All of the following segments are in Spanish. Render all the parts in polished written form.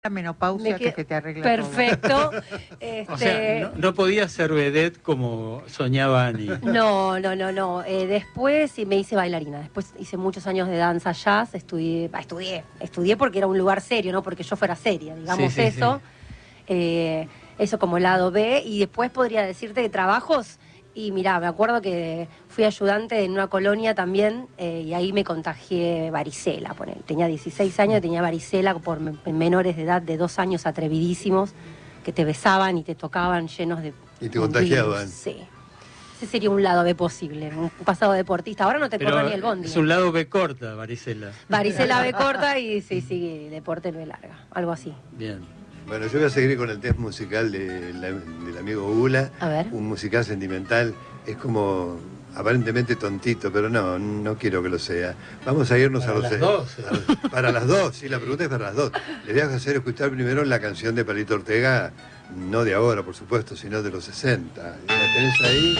La menopausia que te arregla perfecto. todo. O sea, no podía ser vedette como soñaba Ani. No. Después me hice bailarina. Después hice muchos años de danza jazz. Estudié porque era un lugar serio, no porque yo fuera seria, digamos eso. Sí. Eso como lado B. Y después podría decirte de trabajos. Y mirá, me acuerdo que fui ayudante en una colonia también y ahí me contagié varicela. Tenía 16 años, tenía varicela por menores de edad de 2 años atrevidísimos que te besaban y te tocaban llenos de... Y te contagiaban. Sí. Ese sería un lado B posible, un pasado deportista. Ahora no te corro ni el bondi. Es un lado B corta, varicela. Varicela B corta y sí, deporte B larga, algo así. Bien. Bueno, yo voy a seguir con el test musical del amigo Gula. A ver. Un musical sentimental. Es como aparentemente tontito, pero no quiero que lo sea. Vamos a irnos para a los... las dos. Para las dos, sí, la pregunta es para las dos. Les voy a hacer escuchar primero la canción de Palito Ortega, no de ahora, por supuesto, sino de los 60. ¿La tenés ahí?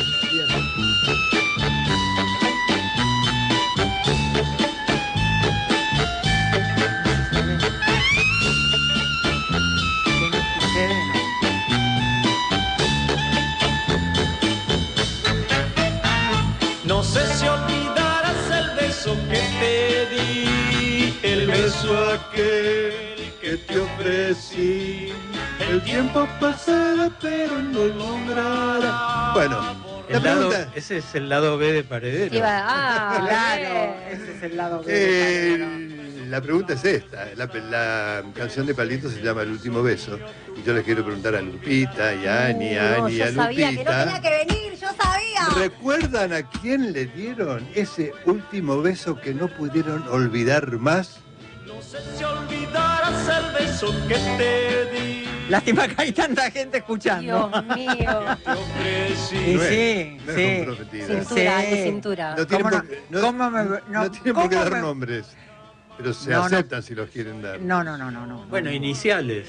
No sé si olvidarás el beso que te di, el beso aquel que te ofrecí. El tiempo pasará pero no logrará. Bueno, Ese es el lado B de Paredero. Claro, ese es el lado B. La pregunta es esta. La canción de Palito se llama El último beso. Y yo les quiero preguntar a Lupita y a Ani, a Lupita. Yo sabía que no tenía que venir, yo sabía. ¿Recuerdan a quién le dieron ese último beso que no pudieron olvidar más? No sé si olvidarás el beso que te di. Lástima que hay tanta gente escuchando. Dios mío. Te ofrecí. Y sí. Cintura, Sí. cintura. No tienen por qué dar ¿Cómo nombres, pero se aceptan si los quieren dar. No. Bueno, iniciales.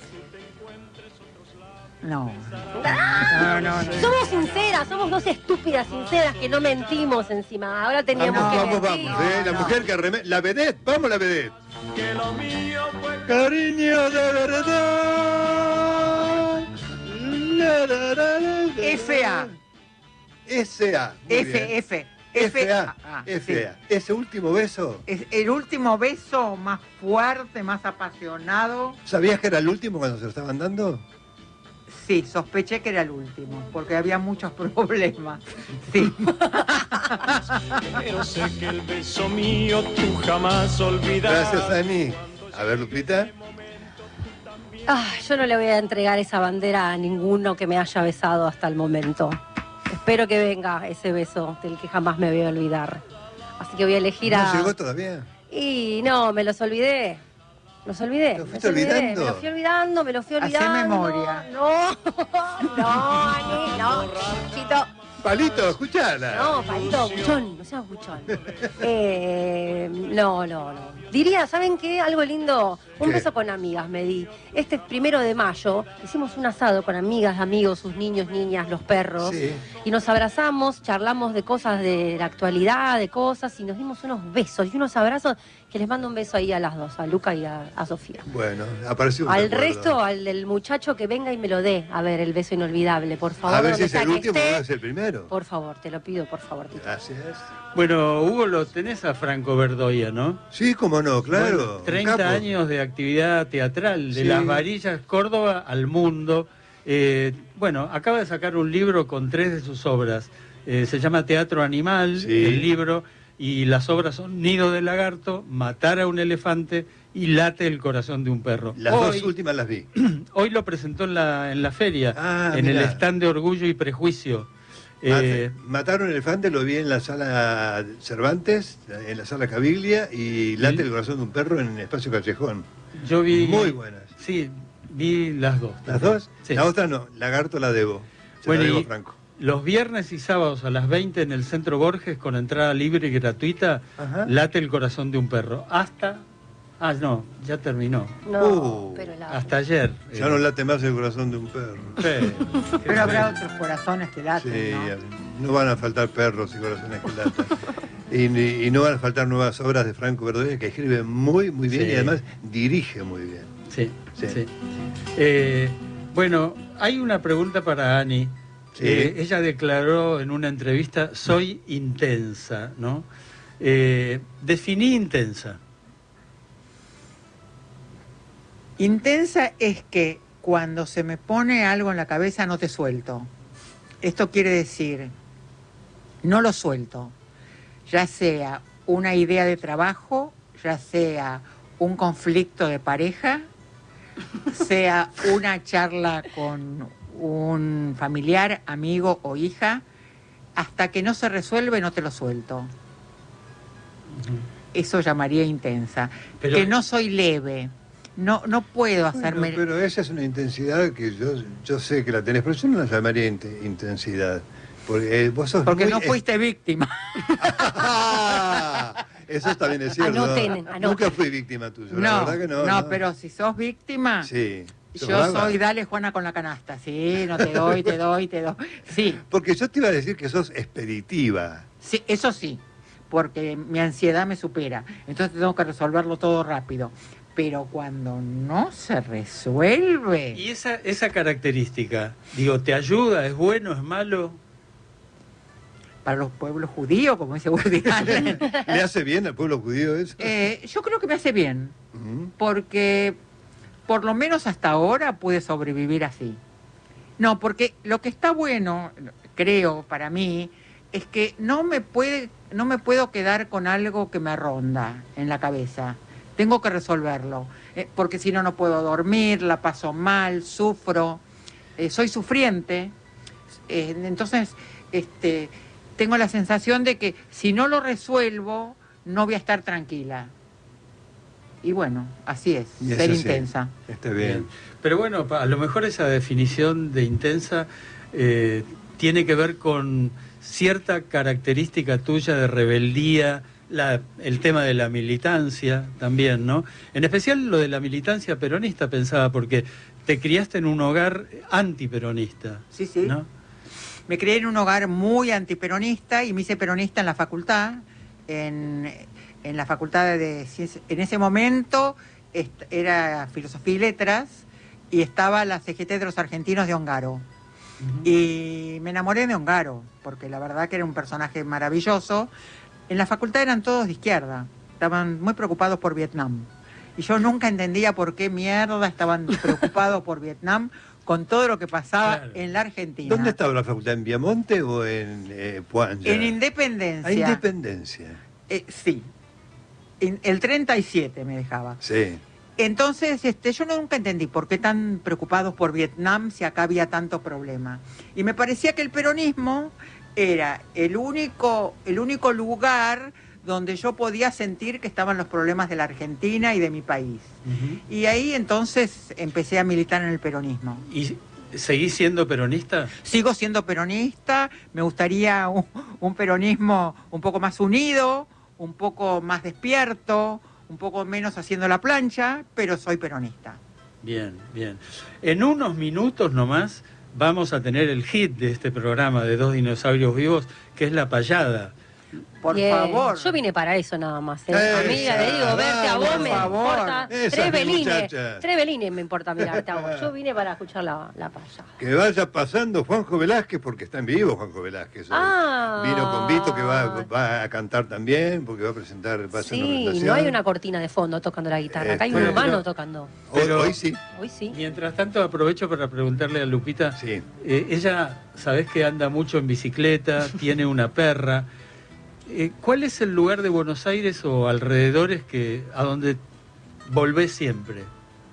No. Somos sinceras, somos dos estúpidas sinceras que no mentimos encima. Ahora teníamos que mentir. Vamos. La mujer que arremete. La vedette, vamos la vedette. Que lo mío fue Cariño de verdad. F.A. S.A. F.A. F.A. Ese último beso. Es el último beso más fuerte, más apasionado. ¿Sabías que era el último cuando se lo estaban dando? Sí, sospeché que era el último, porque había muchos problemas. Sí. pero sé que el beso mío tú jamás olvidarás. Gracias, Ani. A ver, Lupita. Yo no le voy a entregar esa bandera a ninguno que me haya besado hasta el momento. Espero que venga ese beso del que jamás me voy a olvidar. Así que voy a elegir ¿No llegó todavía? Y no, me los olvidé. ¿Lo fui olvidando? Me lo fui olvidando. Hacé memoria. No, Ani, no, Chito. Palito, escuchala. No, Palito, buchón, no seas buchón. No. Diría, ¿saben qué? Algo lindo. Un beso con amigas me di. Este 1 de mayo hicimos un asado con amigas, amigos, sus niños, niñas, los perros. Sí. Y nos abrazamos, charlamos de cosas de la actualidad, de cosas, y nos dimos unos besos y unos abrazos que les mando un beso ahí a las dos, a Luca y a Sofía. Bueno, apareció un Al recuerdo. resto, al del muchacho que venga y me lo dé. A ver, el beso inolvidable, por favor. A ver si donde es el sea que último o esté. es el primero. Por favor, te lo pido, por favor, Tito. Gracias. Bueno, Hugo, lo tenés a Franco Verdoya, ¿no? Sí, cómo no, claro. Bueno, 30 años de actividad teatral, de Sí. Las Varillas, Córdoba, al mundo. Bueno, acaba de sacar un libro con 3 de sus obras. Se llama Teatro Animal, Sí. el libro, y las obras son Nido de Lagarto, Matar a un elefante y Late el corazón de un perro. Las dos últimas las vi. Hoy lo presentó en la feria, en mirá. el stand de Orgullo y Prejuicio. Matar a un elefante lo vi en la sala Cervantes, en la sala Caviglia, y Late el corazón de un perro en Espacio Callejón. Yo vi... Muy buenas. Sí, vi las dos. ¿Las dos? Sí. La otra no, Lagarto la debo. Bueno, la debo y Franco. los viernes y sábados a las 20 en el Centro Borges, con entrada libre y gratuita, Ajá. Late el corazón de un perro. Hasta... no, ya terminó. No, pero Hasta ayer. Ya no late más el corazón de un perro. Sí. Pero habrá otros corazones que laten, ¿no? No van a faltar perros y corazones que latan. y no van a faltar nuevas obras de Franco Verdoya, que escribe muy bien y además dirige muy bien. Sí, Sí. sí. Bueno, hay una pregunta para Ani. Sí. Ella declaró en una entrevista, soy intensa, ¿no? Definí intensa. Intensa es que cuando se me pone algo en la cabeza no te suelto. Esto quiere decir, no lo suelto. Ya sea una idea de trabajo, ya sea un conflicto de pareja, sea una charla con un familiar, amigo o hija, hasta que no se resuelve no te lo suelto. Eso llamaría intensa. Pero- que no soy leve. No puedo hacerme... Bueno, pero esa es una intensidad que yo sé que la tenés, pero yo no la llamaría intensidad. Porque vos sos Porque muy no fuiste víctima. Eso también es cierto. Anoten. Nunca fui víctima tuya, la verdad que no. No, pero si sos víctima, Sí. ¿Sos yo brava? soy dale Juana con la canasta. Sí, no te doy, te doy. Sí, Porque yo te iba a decir que sos expeditiva. sí, eso sí, porque mi ansiedad me supera. Entonces tengo que resolverlo todo rápido. Pero cuando no se resuelve... Y esa característica, digo, ¿te ayuda? ¿Es bueno? ¿Es malo? Para los pueblos judíos, como dice Woody Allen, ¿Le hace bien al pueblo judío eso? yo creo que me hace bien. Ujú. Porque por lo menos hasta ahora pude sobrevivir así. No, porque lo que está bueno, creo, para mí, es que no me puedo quedar con algo que me ronda en la cabeza. Tengo que resolverlo, porque si no, no puedo dormir, la paso mal, sufro, soy sufriente. Entonces, tengo la sensación de que si no lo resuelvo, no voy a estar tranquila. Y bueno, así es, Y es ser así. intensa. Está bien. Pero bueno, a lo mejor esa definición de intensa tiene que ver con cierta característica tuya de rebeldía, el tema de la militancia también, ¿no? En especial lo de la militancia peronista, pensaba, porque te criaste en un hogar antiperonista, Sí, sí. ¿no? Me crié en un hogar muy antiperonista y me hice peronista en la facultad, en la facultad de ciencias. En ese momento era Filosofía y Letras y estaba la CGT de los Argentinos de Ongaro. Y me enamoré de Ongaro, porque la verdad que era un personaje maravilloso. En la facultad eran todos de izquierda, estaban muy preocupados por Vietnam. Y yo nunca entendía por qué mierda estaban preocupados por Vietnam con todo lo que pasaba Claro. en la Argentina. ¿Dónde estaba la facultad? ¿En Viamonte o en Puanja? En Independencia. A Independencia. Sí. El 37 me dejaba. Sí. Entonces, yo nunca entendí por qué tan preocupados por Vietnam si acá había tanto problema. Y me parecía que el peronismo era el único lugar donde yo podía sentir que estaban los problemas de la Argentina y de mi país. Y ahí entonces empecé a militar en el peronismo. ¿Y seguís siendo peronista? Sigo siendo peronista, me gustaría un peronismo un poco más unido, un poco más despierto, un poco menos haciendo la plancha, pero soy peronista. Bien, bien. En unos minutos nomás vamos a tener el hit de este programa de Dos Dinosaurios Vivos, que es La Payada. Por Bien. favor. Yo vine para eso nada más. Esa, Amiga, le digo, verte a vos por me favor. importa. Esa es Tres mi belines. muchacha. Tres belines me importa mirarte a vos. Yo vine para escuchar la payada. Que vaya pasando Juanjo Velázquez, porque está en vivo Juanjo Velázquez. hoy. Ah. Vino con Vito, que va a cantar también, porque va a presentar, va a hacer una Sí, presentación. no hay una cortina de fondo tocando la guitarra. Acá hay un Pero- humano tocando. Hoy sí. Hoy sí. Mientras tanto, aprovecho para preguntarle a Lupita. Sí. Ella, sabés que anda mucho en bicicleta, tiene una perra. ¿Cuál es el lugar de Buenos Aires o alrededores a donde volvés siempre?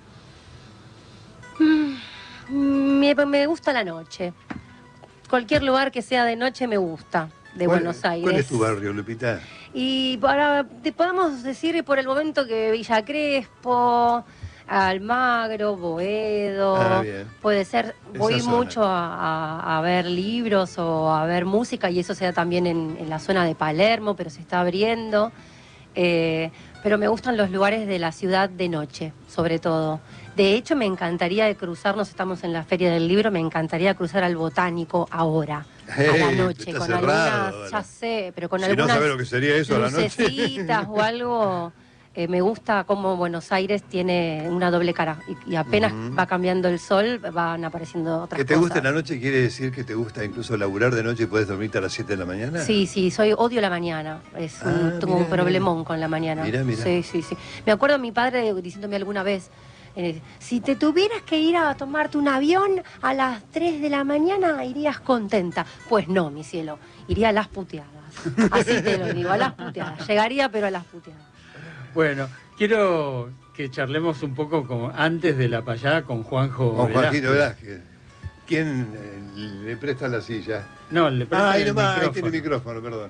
Me gusta la noche. Cualquier lugar que sea de noche me gusta, de Buenos Aires. ¿Cuál es tu barrio, Lupita? Y te podemos decir por el momento que Villa Crespo, Almagro, Boedo, Ah, bien. puede ser. Voy Esa zona. mucho a ver libros o a ver música y eso se da también en la zona de Palermo, pero se está abriendo. Pero me gustan los lugares de la ciudad de noche, sobre todo. De hecho, me encantaría cruzarnos, estamos en la Feria del Libro, me encantaría cruzar al Botánico ahora, a la noche, está con cerrado algunas, ahora. ya sé, pero con Si no algunas sabes lo que sería eso a la noche. lucecitas o algo. Me gusta cómo Buenos Aires tiene una doble cara y apenas va cambiando el sol, van apareciendo otras cosas. ¿Que te guste la noche quiere decir que te gusta incluso laburar de noche y puedes dormirte a las 7 de la mañana? Sí, odio la mañana. Tengo un problemón con la mañana. Mira. Sí. Me acuerdo de mi padre diciéndome alguna vez, si te tuvieras que ir a tomarte un avión a las 3 de la mañana, irías contenta. Pues no, mi cielo, iría a las puteadas. Así te lo digo, a las puteadas. Llegaría, pero a las puteadas. Bueno, quiero que charlemos un poco antes de la payada con Juanjo Con Juanjito Velázquez. Velázquez. ¿Quién le presta la silla? No, le presta ahí el nomás, ahí micrófono. tiene el micrófono, perdón.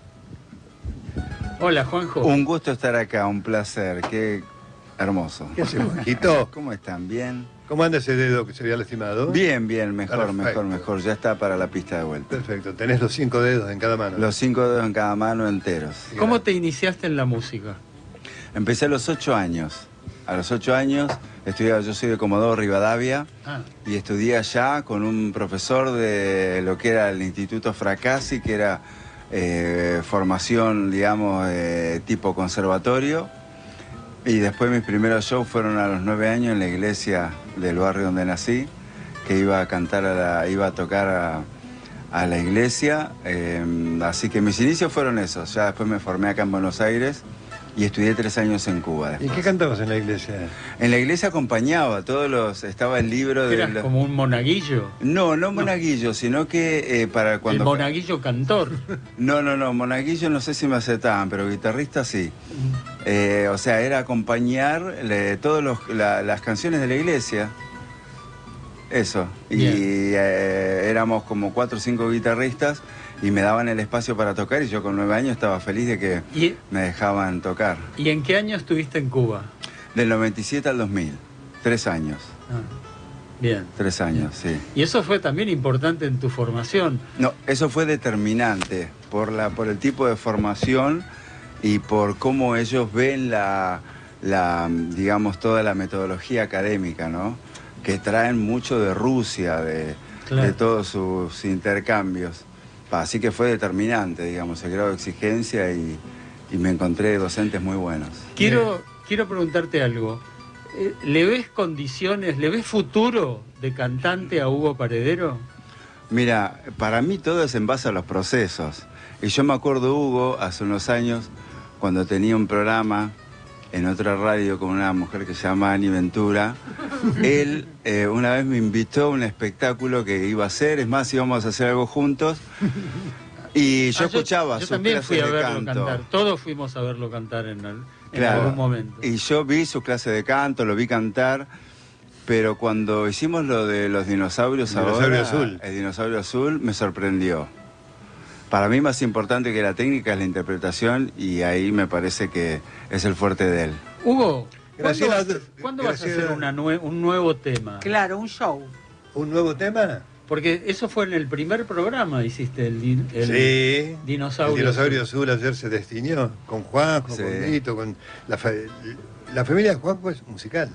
Hola, Juanjo. Un gusto estar acá, un placer, qué hermoso. ¿Qué hace, Juanjito? ¿Cómo están? ¿Bien? ¿Cómo anda ese dedo que se había lastimado? Bien, mejor, Perfecto. mejor. Ya está para la pista de vuelta. Perfecto, tenés los 5 dedos en cada mano. Los 5 dedos en cada mano enteros. ¿Cómo te iniciaste en la música? Empecé a los 8 años. A los 8 años estudiaba, yo soy de Comodoro Rivadavia, y estudié allá con un profesor de lo que era el Instituto Fracassi, que era formación, digamos, tipo conservatorio. Y después mis primeros shows fueron a los 9 años en la iglesia del barrio donde nací, que iba a tocar a la iglesia. Así que mis inicios fueron esos. Ya después me formé acá en Buenos Aires y estudié 3 años en Cuba. ¿Y qué cantabas en la iglesia? En la iglesia acompañaba estaba el libro de... ¿Eras como un monaguillo? No monaguillo, sino que para cuando... El monaguillo cantor. No, monaguillo no sé si me aceptaban, pero guitarrista sí. O sea, era acompañar todas las canciones de la iglesia. Eso. Y éramos como 4 o 5 guitarristas y me daban el espacio para tocar y yo con 9 años estaba feliz de que me dejaban tocar. ¿Y en qué año estuviste en Cuba? Del 97 al 2000. 3 años. Bien. 3 años, sí. ¿Y eso fue también importante en tu formación? No, eso fue determinante por el tipo de formación y por cómo ellos ven digamos, toda la metodología académica, ¿no? Que traen mucho de Rusia, de todos sus intercambios. Así que fue determinante, digamos, el grado de exigencia y me encontré docentes muy buenos. Quiero preguntarte algo. ¿Le ves condiciones, le ves futuro de cantante a Hugo Paredero? Mira, para mí todo es en base a los procesos. Y yo me acuerdo, Hugo, hace unos años, cuando tenía un programa en otra radio con una mujer que se llama Ani Ventura, él una vez me invitó a un espectáculo que iba a hacer, es más, íbamos a hacer algo juntos, y yo escuchaba sus también clases fui a de verlo canto. cantar, todos fuimos a verlo cantar en Claro. algún momento. Y yo vi su clase de canto, lo vi cantar, pero cuando hicimos lo de los dinosaurios Azul. el dinosaurio azul me sorprendió. Para mí más importante que la técnica es la interpretación y ahí me parece que es el fuerte de él. Hugo, Graciela, ¿cuándo vas a hacer Graciela. un nuevo tema? Claro, un show. ¿Un nuevo tema? Porque eso fue en el primer programa, hiciste el Sí. dinosaurio. El dinosaurio azul ayer se destinió con Juanjo, Sí. con Vito, con la familia de Juanjo es musical.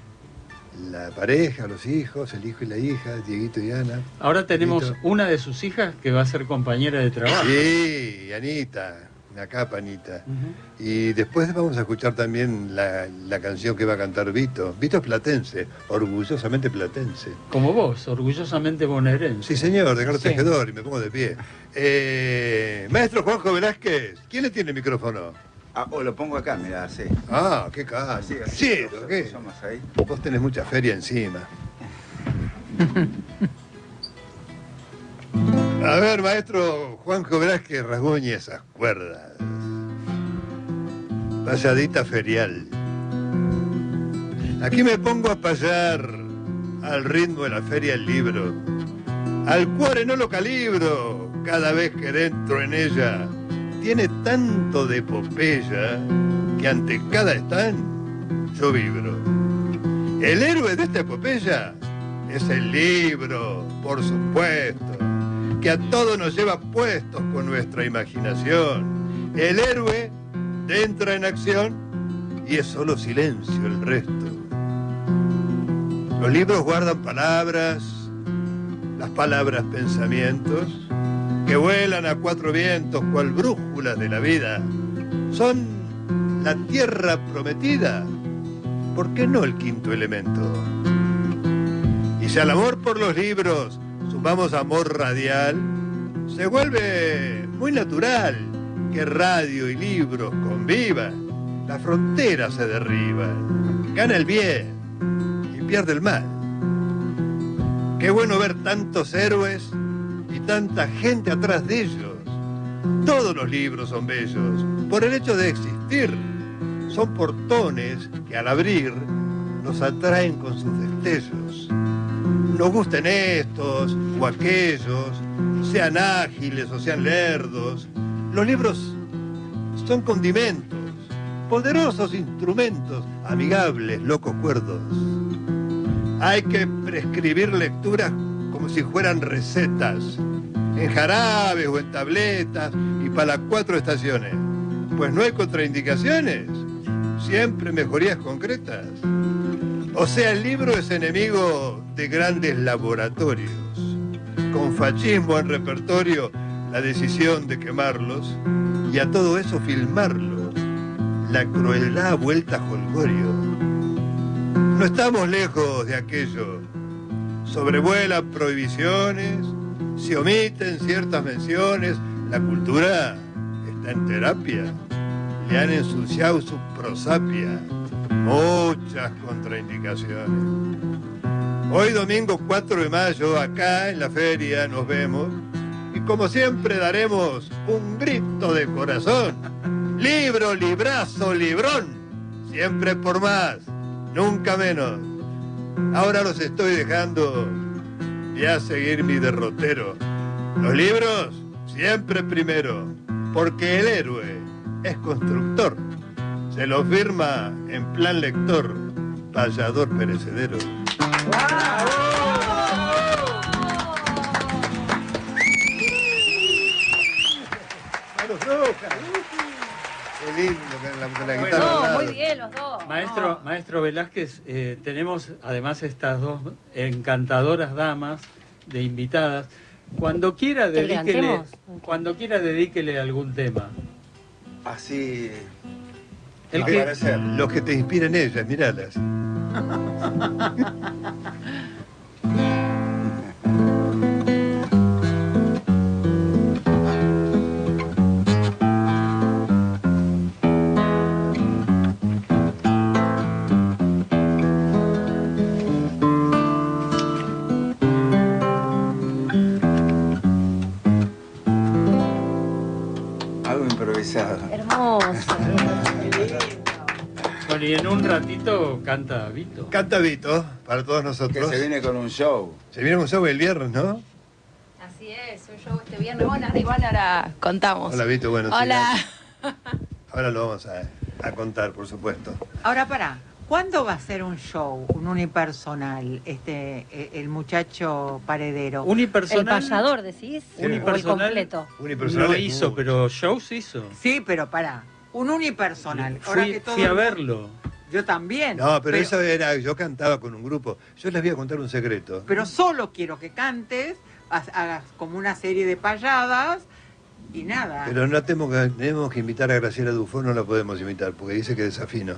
La pareja, los hijos, el hijo y la hija, Dieguito y Ana. Ahora tenemos Vito. una de sus hijas que va a ser compañera de trabajo. Sí, Anita, una capa Anita. Ujú. Y después vamos a escuchar también la canción que va a cantar Vito. Vito es platense, orgullosamente platense. Como vos, orgullosamente bonaerense. Sí, señor, de Carlos Sí. Tejedor, y me pongo de pie. Maestro Juanjo Velázquez, ¿quién le tiene el micrófono? Lo pongo acá, mirá, sí. Ah, qué cara. Así, Sí, ¿qué? Somos ahí. Vos tenés mucha feria encima. A ver, maestro Juanjo Velázquez, rasguñe esas cuerdas. Pasadita ferial. Aquí me pongo a payar al ritmo de la feria el libro. Al cuore no lo calibro cada vez que entro en ella. Tiene tanto de epopeya que ante cada stand yo vibro. El héroe de esta epopeya es el libro, por supuesto, que a todos nos lleva puestos con nuestra imaginación. El héroe entra en acción y es solo silencio el resto. Los libros guardan palabras, las palabras pensamientos, que vuelan a 4 vientos cual brújulas de la vida. Son la tierra prometida, ¿por qué no el quinto elemento? Y si al amor por los libros sumamos amor radial, se vuelve muy natural que radio y libros convivan, las fronteras se derriban, gana el bien y pierde el mal. Qué bueno ver tantos héroes y tanta gente atrás de ellos. Todos los libros son bellos por el hecho de existir. Son portones que al abrir nos atraen con sus destellos. Nos gusten estos o aquellos, sean ágiles o sean lerdos. Los libros son condimentos, poderosos instrumentos, amigables, locos cuerdos. Hay que prescribir lecturas como si fueran recetas, en jarabes o en tabletas y para las 4 estaciones. Pues no hay contraindicaciones, siempre mejorías concretas. O sea, el libro es enemigo de grandes laboratorios, con fascismo en repertorio, la decisión de quemarlos y a todo eso filmarlos, la crueldad vuelta a jolgorio. No estamos lejos de aquello, sobrevuelan prohibiciones, se omiten ciertas menciones, la cultura está en terapia, le han ensuciado su prosapia, muchas contraindicaciones. Hoy domingo 4 de mayo, acá en la feria nos vemos y como siempre daremos un grito de corazón. Libro, librazo, librón, siempre por más, nunca menos. Ahora los estoy dejando ya seguir mi derrotero. Los libros siempre primero, porque el héroe es constructor. Se lo firma en plan lector, payador perecedero. Qué lindo con la guitarra. No, muy bien los dos. Maestro Velázquez, tenemos además estas dos encantadoras damas de invitadas. Cuando quiera dedíquele algún tema. Así. Los que te inspiren ellas, miralas. Algo improvisado. Hermoso. Bueno, y en un ratito canta Vito. Canta Vito, para todos nosotros. Que se viene con un show. Se viene un show el viernes, ¿no? Así es, un show este viernes. Bueno, igual ahora contamos. Hola, Vito, bueno. Hola. Sí, ahora lo vamos a contar, por supuesto. Ahora pará, ¿cuándo va a ser un show, un unipersonal, el muchacho paredero? El Unipersonal. payador, decís. Sí. O el Unipersonal. completo. Unipersonal No es hizo, mucho. pero shows hizo. Sí, pero pará, un unipersonal. Ahora que todo Fui a el- verlo. Yo también. No, pero eso era, yo cantaba con un grupo. Yo les voy a contar un secreto. Pero solo quiero que cantes, hagas como una serie de payadas y nada. Pero no tenemos que invitar a Graciela Dufo, no la podemos invitar, porque dice que desafino.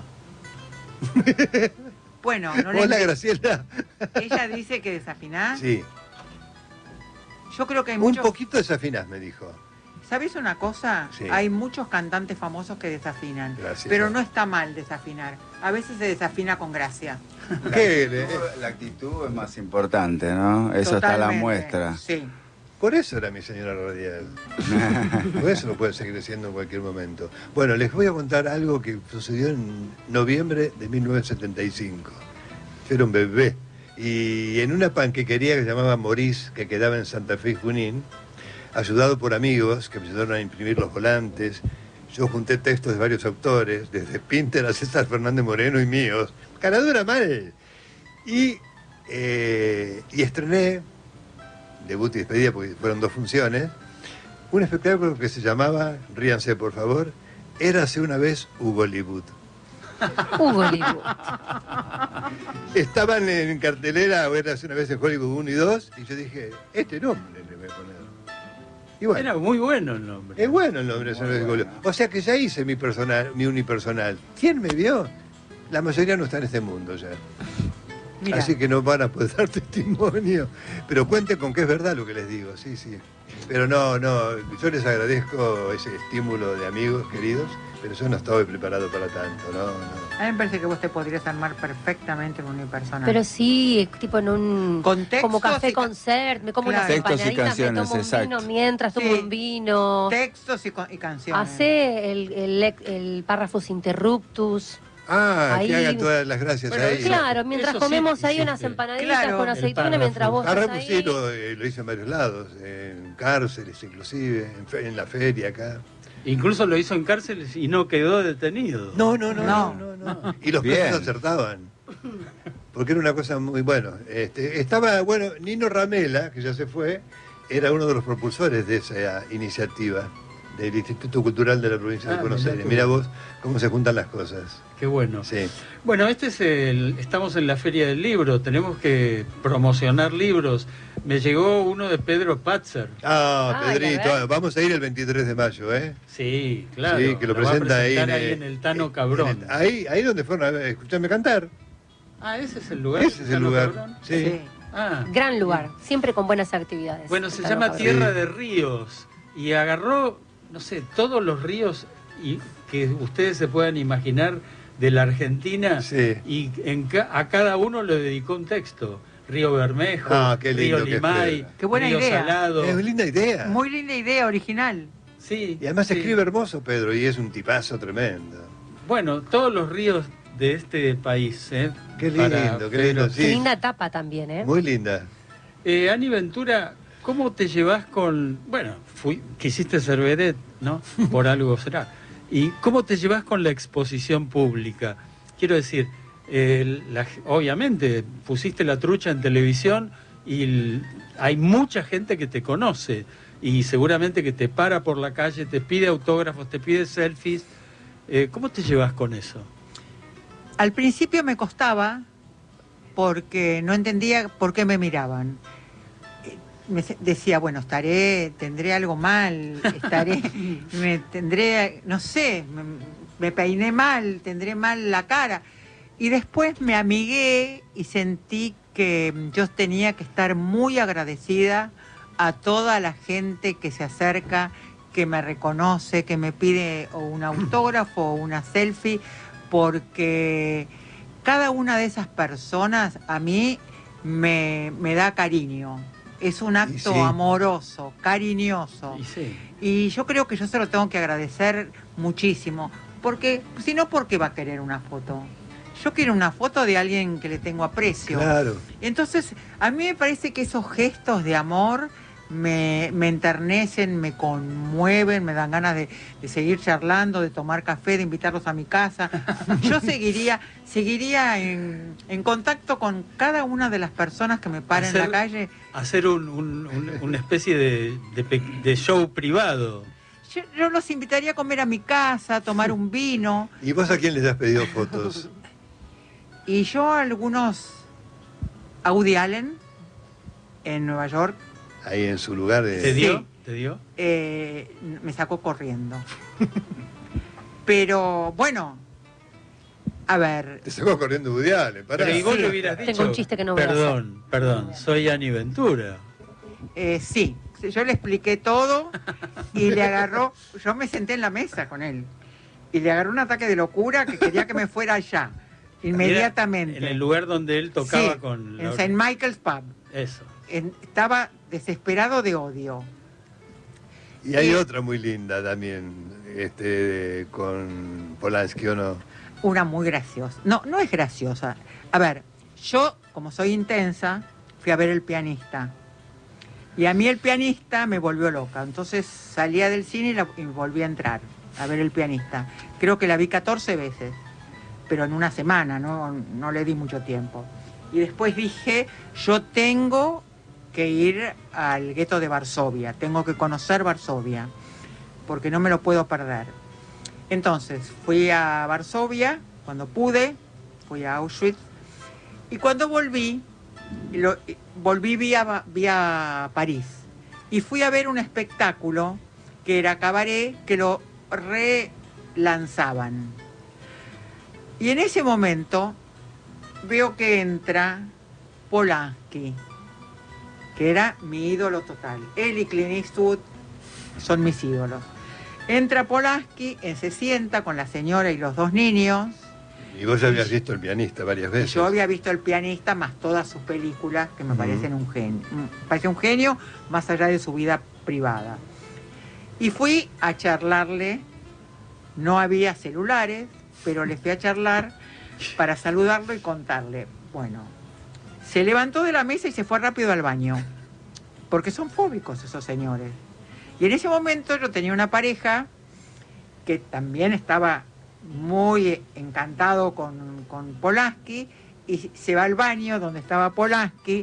Bueno, no le Hola, invi- Graciela. Ella dice que desafinás. Sí, Yo creo que hay un muchos... poquito desafinás, me dijo. ¿Sabes una cosa? Sí. Hay muchos cantantes famosos que desafinan. Gracias. Pero no está mal desafinar. A veces se desafina con gracia. ¿Qué? La actitud es más importante, ¿no? Eso está a la Totalmente. muestra. Sí. Por eso era mi señora radial. Por eso lo puede seguir siendo en cualquier momento. Bueno, les voy a contar algo que sucedió en noviembre de 1975. Yo era un bebé. Y en una panquequería que se llamaba Morís, que quedaba en Santa Fe y Junín, ayudado por amigos que me ayudaron a imprimir los volantes, yo junté textos de varios autores, desde Pinter a César Fernández Moreno y míos. Caradura mal. Y estrené, debut y despedida, porque fueron 2 funciones, un espectáculo que se llamaba, ríanse por favor, Érase una vez Hollywood. Hugo Libu. Estaban en cartelera, o Érase una vez en Hollywood 1 y 2, y yo dije, este nombre le voy a poner. Y bueno, Era muy bueno el nombre. es bueno el nombre de San Luis de Collor. O sea que ya hice mi unipersonal. ¿Quién me vio? La mayoría no está en este mundo ya. Mirá. Así que no van a poder dar testimonio. Pero cuenten con que es verdad lo que les digo, sí, sí. Pero no, yo les agradezco ese estímulo de amigos queridos, pero yo no estoy preparado para tanto, no. A mí me parece que vos te podrías armar perfectamente un unipersonal. Pero sí, tipo en un... Con textos como café y concert, me como Claro. unas Textos y empanaditas, me canciones, tomo un vino exacto. mientras tomo Sí. un vino. textos y canciones. Hace el párrafos interruptus. Ahí, que Ahí- haga todas las gracias Bueno, ahí. Claro, mientras Eso sí comemos ahí hiciste. unas empanaditas Claro. con El aceituna párrafo. mientras vos estás Párrafo sí ahí. lo hice en varios lados, en cárceles inclusive, en la feria acá. Incluso lo hizo en cárceles y no quedó detenido. No. Y los Bien. presos acertaban. Porque era una cosa muy bueno. Estaba, bueno, Nino Ramela, que ya se fue, era uno de los propulsores de esa iniciativa del Instituto Cultural de la Provincia de Buenos mirá Aires. tú. Mira vos cómo se juntan las cosas. Qué bueno. Sí. Bueno, estamos en la Feria del Libro, tenemos que promocionar libros. Me llegó uno de Pedro Patzer. Ay, Pedrito, a ver. vamos a ir el 23 de mayo, ¿eh? Sí, claro. Sí, que lo va a presenta ahí presentar ahí en el Tano Cabrón. Ahí donde fueron a escucharme cantar. Ah, ese es el lugar. Ese es el Tano lugar. Cabrón. Sí. Sí. Ah, Gran lugar, siempre con buenas actividades. bueno, se Está llama cabrón. Tierra Sí. de Ríos y agarró, no sé, todos los ríos que ustedes se puedan imaginar de la Argentina Sí. y a cada uno le dedicó un texto. Río Bermejo, Qué lindo Río que es, Limay, Fred. Qué buena Río idea. Salado. Es una linda idea. Muy linda idea, original. Sí, Y además sí. escribe hermoso, Pedro, y es un tipazo tremendo. Bueno, todos los ríos de este país. Qué Para lindo, qué Pedro. lindo, Qué sí. linda tapa también, ¿eh? Muy linda. Ani Ventura, ¿cómo te llevas con... Bueno, quisiste ser vedette, ¿no? Por algo será. ¿Y cómo te llevas con la exposición pública? Quiero decir, obviamente pusiste la trucha en televisión y hay mucha gente que te conoce y seguramente que te para por la calle, te pide autógrafos, te pide selfies. ¿Cómo te llevas con eso? Al principio me costaba porque no entendía por qué me miraban. Decía, bueno, tendré algo mal, no sé, me peiné mal, tendré mal la cara. Y después me amigué y sentí que yo tenía que estar muy agradecida a toda la gente que se acerca, que me reconoce, que me pide o un autógrafo o una selfie, porque cada una de esas personas a mí me da cariño. Es un acto sí. amoroso, cariñoso. Y sí. Y yo creo que yo se lo tengo que agradecer muchísimo, porque si no, ¿por qué va a querer una foto? Yo quiero una foto de alguien que le tengo aprecio. Claro. Entonces, a mí me parece que esos gestos de amor me enternecen, me conmueven, me dan ganas de seguir charlando, de tomar café, de invitarlos a mi casa. Yo seguiría en contacto con cada una de las personas que me paren en la calle. Hacer una especie de show privado. Yo los invitaría a comer a mi casa, a tomar un vino. ¿Y vos a quién les has pedido fotos? Y yo a algunos, a Woody Allen, en Nueva York, Ahí en su lugar. ¿Te dio? Sí. ¿Te dio? me sacó corriendo. Pero bueno, a ver, Te sacó corriendo Woody Allen, pará. Pero y vos Sí. le hubieras Tengo dicho, un chiste que no voy a perdón, soy Ani Ventura. sí, yo le expliqué todo y le agarró, yo me senté en la mesa con él y le agarró un ataque de locura que quería que me fuera allá, inmediatamente. En el lugar donde él tocaba Sí, con... en St. Michael's Pub. Eso. Estaba desesperado de odio. Y hay otra muy linda también, con Polanski, ¿o no? Una muy graciosa. No es graciosa. A ver, yo, como soy intensa, fui a ver El Pianista. Y a mí El Pianista me volvió loca. Entonces salía del cine y volví a entrar a ver El Pianista. Creo que la vi 14 veces, pero en una semana, no le di mucho tiempo. Y después dije, yo tengo que ir al gueto de Varsovia, tengo que conocer Varsovia, porque no me lo puedo perder. Entonces, fui a Varsovia cuando pude, fui a Auschwitz, y cuando volví vía París. y fui a ver un espectáculo que era Cabaret, que lo relanzaban. Y en ese momento veo que entra Polanski, que era mi ídolo total. Él y Clint Eastwood son mis ídolos. Entra Polanski, se sienta con la señora y los 2 niños. Y vos ya habías visto El pianista varias veces. Yo había visto El pianista más todas sus películas, que me parecen un genio. Parece un genio más allá de su vida privada. Y fui a charlarle, no había celulares, pero le fui a charlar para saludarlo y contarle. Bueno, se levantó de la mesa y se fue rápido al baño, porque son fóbicos esos señores. Y en ese momento yo tenía una pareja que también estaba muy encantado con Polanski, y se va al baño donde estaba Polanski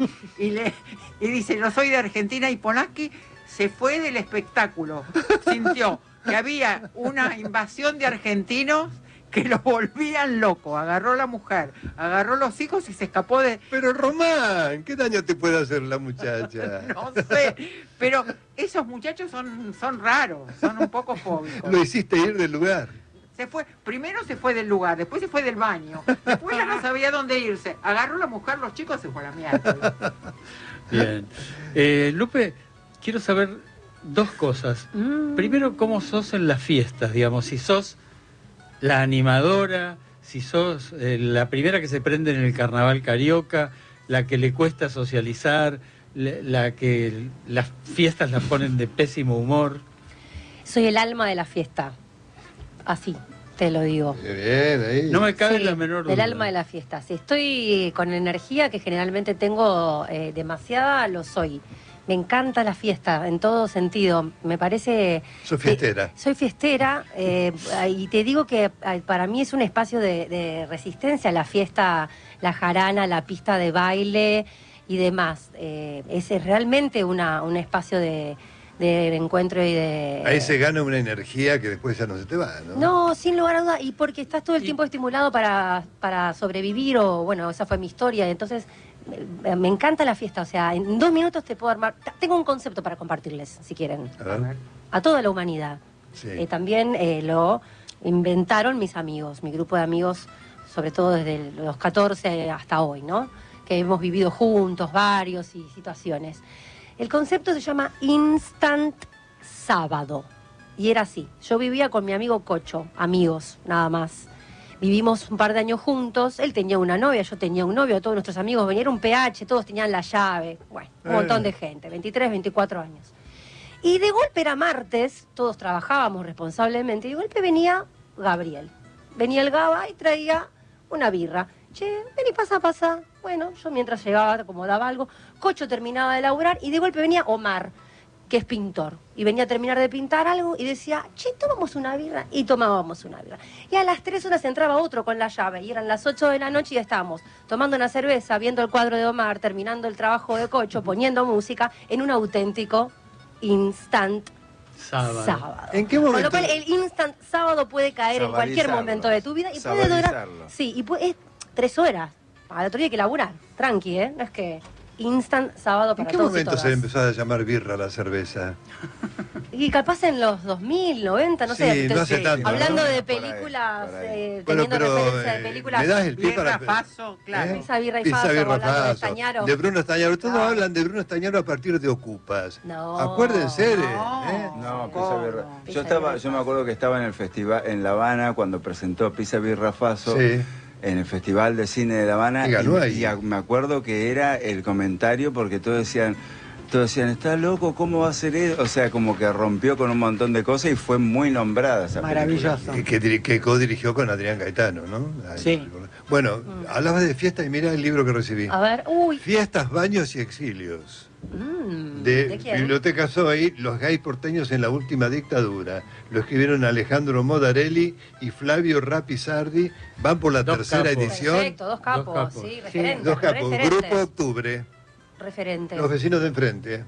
y dice, yo soy de Argentina, y Polanski se fue del espectáculo, sintió que había una invasión de argentinos que lo volvían loco, agarró a la mujer, agarró los hijos y se escapó de... Pero Román, ¿qué daño te puede hacer la muchacha? No sé, pero esos muchachos son raros, son un poco fóbicos. Lo hiciste ir del lugar. Primero se fue del lugar, después se fue del baño, después ya no sabía dónde irse. Agarró la mujer, los chicos, se fue a la mierda. Bien. Lupe, quiero saber 2 cosas. Primero, ¿cómo sos en las fiestas? Digamos, si sos la animadora, si sos la primera que se prende en el carnaval carioca, la que le cuesta socializar, la que las fiestas las ponen de pésimo humor. Soy el alma de la fiesta. Así te lo digo. Bien, ahí. No me cabe la menor duda. El alma de la fiesta. Si estoy con energía, que generalmente tengo demasiada, lo soy. Me encanta la fiesta, en todo sentido. Me parece... Soy fiestera. Soy fiestera, y te digo que para mí es un espacio de resistencia, la fiesta, la jarana, la pista de baile y demás. Es realmente un espacio de encuentro y de... Ahí se gana una energía que después ya no se te va, ¿no? No, sin lugar a duda, y porque estás todo el tiempo estimulado para sobrevivir, o bueno, esa fue mi historia, entonces me encanta la fiesta, o sea, en 2 minutos te puedo armar... Tengo un concepto para compartirles, si quieren, a toda la humanidad. Sí. También lo inventaron mis amigos, mi grupo de amigos, sobre todo desde los 14 hasta hoy, ¿no? Que hemos vivido juntos varios y situaciones. El concepto se llama Instant Sábado. Y era así. Yo vivía con mi amigo Cocho, amigos, nada más. Vivimos un par de años juntos. Él tenía una novia, yo tenía un novio, todos nuestros amigos venían, un PH, todos tenían la llave. Bueno, un montón de gente, 23, 24 años. Y de golpe era martes, todos trabajábamos responsablemente, y de golpe venía Gabriel. Venía el Gaba y traía una birra. Che, vení, pasa. Bueno, yo mientras llegaba acomodaba algo. Cocho terminaba de laburar y de golpe venía Omar, que es pintor. Y venía a terminar de pintar algo y decía, che, tomamos una birra. Y tomábamos una birra. Y a las 3 horas entraba otro con la llave. Y eran las 8 de la noche y ya estábamos tomando una cerveza, viendo el cuadro de Omar, terminando el trabajo de Cocho, poniendo música en un auténtico instant sábado. ¿En qué momento? Con lo cual el instant sábado puede caer en cualquier momento de tu vida y puede durar... Sí, y es 3 horas. Al otro día hay que laburar, tranqui, ¿eh? No es que instant sábado para todos. ¿En qué momento y todas. se empezó a llamar birra la cerveza? Y capaz en los 2000, 90, no sé. Sí, no hace tanto, hablando ¿no? de películas, Por ahí. teniendo Bueno, referencia de películas. ¿me das el pie Birra, para...? Faso, claro. Pizza, birra y Pizza, Faso, birra, hablando de Faso. Estañaro. De Bruno Estañaro. Todos Ah. hablan de Bruno Estañaro a partir de Ocupas. No. Acuérdense de... No, ¿Cómo? Pizza Birra. Pizza Yo me acuerdo que estaba en el festival en La Habana cuando presentó Pizza Birra Faso. Sí. En el Festival de Cine de La Habana. Y ganó ahí. Me acuerdo que era el comentario porque todos decían, está loco, ¿cómo va a ser eso? O sea, como que rompió con un montón de cosas y fue muy nombrada esa Maravilloso. Que co-dirigió con Adrián Gaetano, ¿no? Sí. Bueno, hablabas de fiesta y mira el libro que recibí. A ver, Fiestas, baños y exilios. ¿de quién? Biblioteca Zoe, los gays porteños en la última dictadura. Lo escribieron Alejandro Modarelli y Flavio Rapizardi. Van por la 3ª edición. Perfecto, 2 capos, Dos capos. sí, referentes. 2 capos. referentes. Grupo Octubre. Referentes. Los vecinos de enfrente.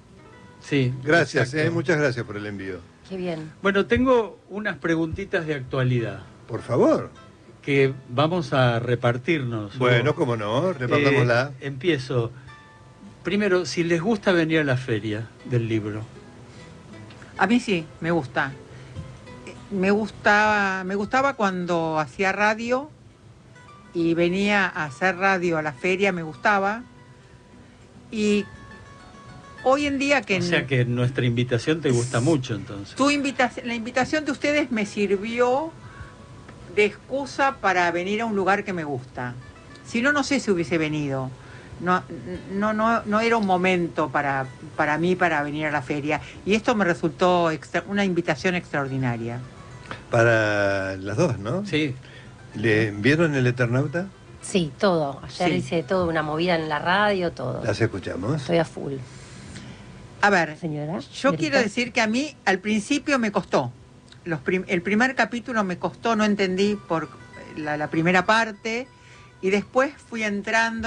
Sí. Gracias, exacto. muchas gracias por el envío. Qué bien. Bueno, tengo unas preguntitas de actualidad Por favor. que vamos a repartirnos. Bueno, cómo no, repartámosla. Empiezo. Primero, si les gusta venir a la feria del libro. A mí sí, me gusta. Me gustaba cuando hacía radio y venía a hacer radio a la feria, me gustaba. Y hoy en día que... O sea que nuestra invitación te gusta mucho, entonces. La invitación de ustedes me sirvió de excusa para venir a un lugar que me gusta. Si no, no sé si hubiese venido. No era un momento para mí para venir a la feria. Y esto me resultó una invitación extraordinaria. Para las dos, ¿no? Sí. ¿Vieron El Eternauta? Sí, todo. Ayer Sí. hice toda una movida en la radio, todo. Las escuchamos. Estoy a full. A ver, Señora, yo señorita. quiero decir que a mí al principio me costó. El primer capítulo me costó, no entendí por la primera parte. Y después fui entrando,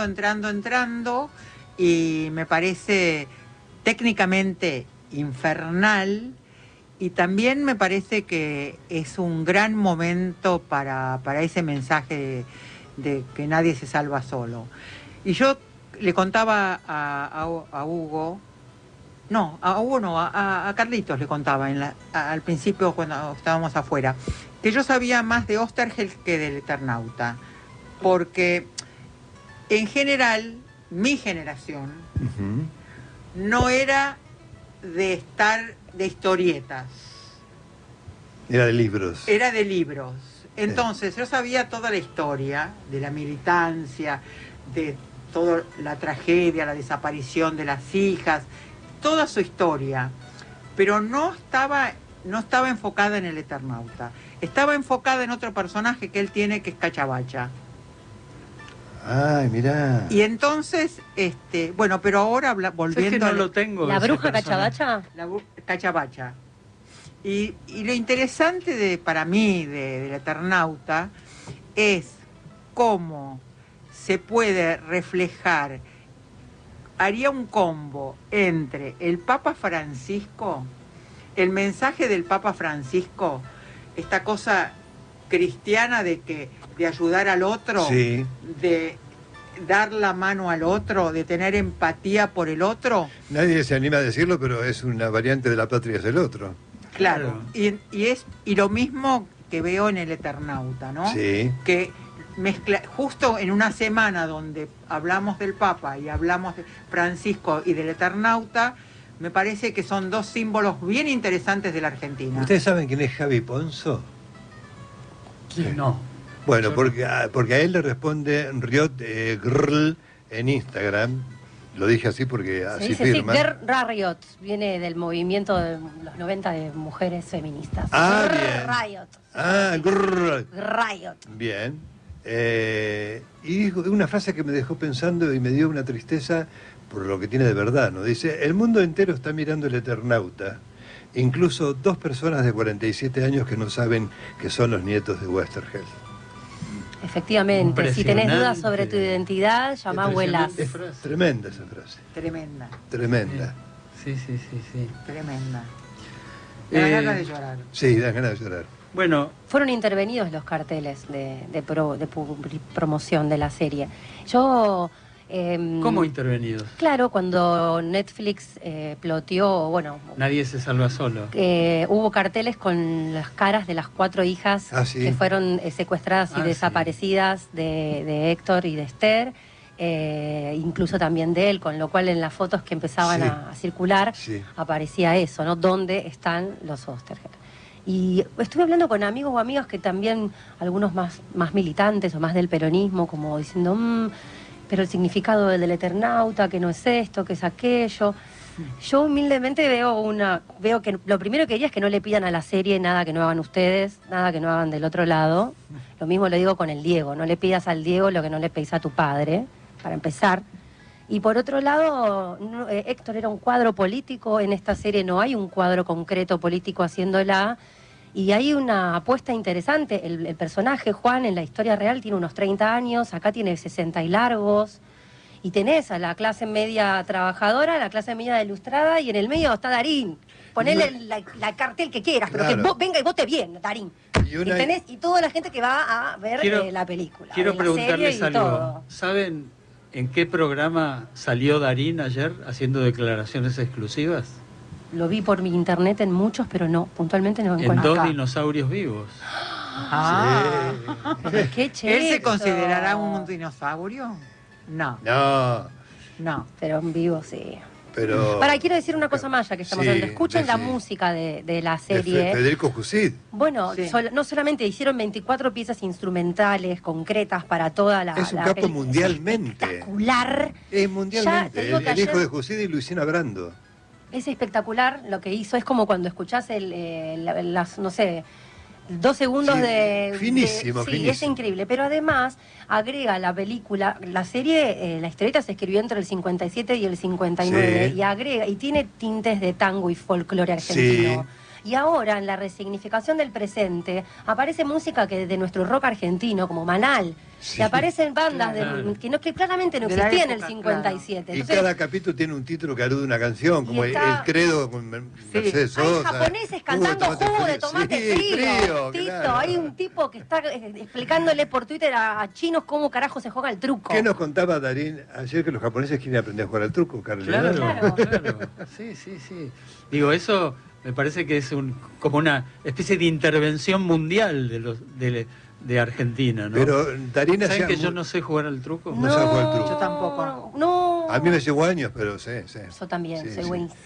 y me parece técnicamente infernal, y también me parece que es un gran momento para ese mensaje de que nadie se salva solo. Y yo le contaba a Hugo, a Carlitos le contaba al principio cuando estábamos afuera, que yo sabía más de Oesterheld que del Eternauta. Porque en general, mi generación no era de estar de historietas. Era de libros. Era de libros. Entonces, yo sabía toda la historia de la militancia, de toda la tragedia, la desaparición de las hijas, toda su historia. Pero no estaba enfocada en el Eternauta. Estaba enfocada en otro personaje que él tiene, que es Cachabacha. Ay, mirá. Y entonces, pero ahora volviendo Es que no a lo tengo. ¿La ese bruja personaje. Cachabacha? Cachabacha. Y lo interesante para mí del Eternauta es cómo se puede reflejar, haría un combo entre el Papa Francisco, el mensaje del Papa Francisco, esta cosa cristiana de ayudar al otro, Sí. de dar la mano al otro, de tener empatía por el otro. Nadie se anima a decirlo, pero es una variante de La patria es el otro. Claro. Y lo mismo que veo en el Eternauta, ¿no? Sí. Que justo en una semana donde hablamos del Papa y hablamos de Francisco y del Eternauta, me parece que son dos símbolos bien interesantes de la Argentina. ¿Ustedes saben quién es Javi Ponzo? No. Bueno, Yo porque a él le responde Riot Grl en Instagram. Lo dije así porque Se así dice firma. Riot, viene del movimiento de los 90 de mujeres feministas. Ah, bien. Riot. Ah, Grl. Riot. Bien. Y dijo una frase que me dejó pensando y me dio una tristeza por lo que tiene de verdad, ¿no? Dice, el mundo entero está mirando El Eternauta. Incluso 2 personas de 47 años que no saben que son los nietos de Westerheld. Efectivamente, si tenés dudas sobre tu identidad, llamá a abuelas. Impresionante frase. Tremenda esa frase. Tremenda, Tremenda. Sí. tremenda. Me da Eh, ganas de llorar. Sí, dan ganas de llorar. Bueno, Fueron intervenidos los carteles de promoción de la serie. Yo... ¿cómo intervenidos? Claro, cuando Netflix ploteó, bueno, Nadie se salva solo. hubo carteles con las caras de las 4 hijas Ah, sí. que fueron secuestradas y Ah, sí. desaparecidas de Héctor y de Esther, incluso también de él, con lo cual en las fotos que empezaban Sí. a circular Sí. aparecía eso, ¿no? ¿Dónde están los Oesterheld? Y estuve hablando con amigos o amigas que también, algunos más militantes o más del peronismo, como diciendo, pero el significado del Eternauta, que no es esto, que es aquello. Yo humildemente veo que lo primero que diría es que no le pidan a la serie nada que no hagan ustedes, nada que no hagan del otro lado. Lo mismo lo digo con el Diego, no le pidas al Diego lo que no le pedís a tu padre, para empezar. Y por otro lado, Héctor era un cuadro político, en esta serie no hay un cuadro concreto político haciéndola, y hay una apuesta interesante. El personaje, Juan, en la historia real tiene unos 30 años, acá tiene 60 y largos, y tenés a la clase media trabajadora, la clase media ilustrada, y en el medio está Darín. Ponele la cartel que quieras, pero Claro. que vos venga y vote bien, Darín. Y toda la gente que va a ver Quiero- la película. Quiero la serie preguntarles y algo. todo. ¿Saben en qué programa salió Darín ayer haciendo declaraciones exclusivas? Lo vi por mi internet en muchos, pero no, puntualmente no En encuentro. Dos Acá. dinosaurios vivos. Qué chévere. ¿Él se considerará un dinosaurio? No, No, no. Pero en vivo, sí. pero... Ahora, quiero decir una cosa más, ya que estamos Sí, hablando. Escuchen la decí. música de la de serie. Federico Jusid. Bueno, Sí. no solamente hicieron 24 piezas instrumentales concretas para toda la... Es un la capo película. mundialmente. Espectacular. Es Ya, mundialmente. te digo El que hijo ayer- de Jusid y Luisina Brando. Es espectacular lo que hizo. Es como cuando escuchás las, no sé, 2 segundos Sí, de... finísimo, sí, finísimo. es increíble. Pero además agrega la película, la serie, la historieta se escribió entre el 57 y el 59 Sí. y agrega, y tiene tintes de tango y folclore argentino. Sí. Y ahora, en la resignificación del presente, aparece música de nuestro rock argentino, como Manal. Sí. Y aparecen bandas Claro. que claramente no De la existían en el época, 57. Y Entonces, cada capítulo tiene un título que alude a una canción, como Y está- el credo con Mercedes hay Sosa. japoneses cantando jugo de tomate Sí, frío. Tito, claro. hay un tipo que está explicándole por Twitter a chinos cómo carajo se juega el truco. ¿Qué nos contaba Darín ayer que los japoneses quieren aprender a jugar al truco, Carlos? Claro, Claro. claro. Sí. Digo, eso me parece que es como una especie de intervención mundial de Argentina, ¿no? Pero Darín ¿Saben hacía... que yo no sé jugar al truco? No sabe jugar al truco. Yo tampoco. No. A mí me llevó años, pero sí. Yo también, Sí, soy sí. buenísima.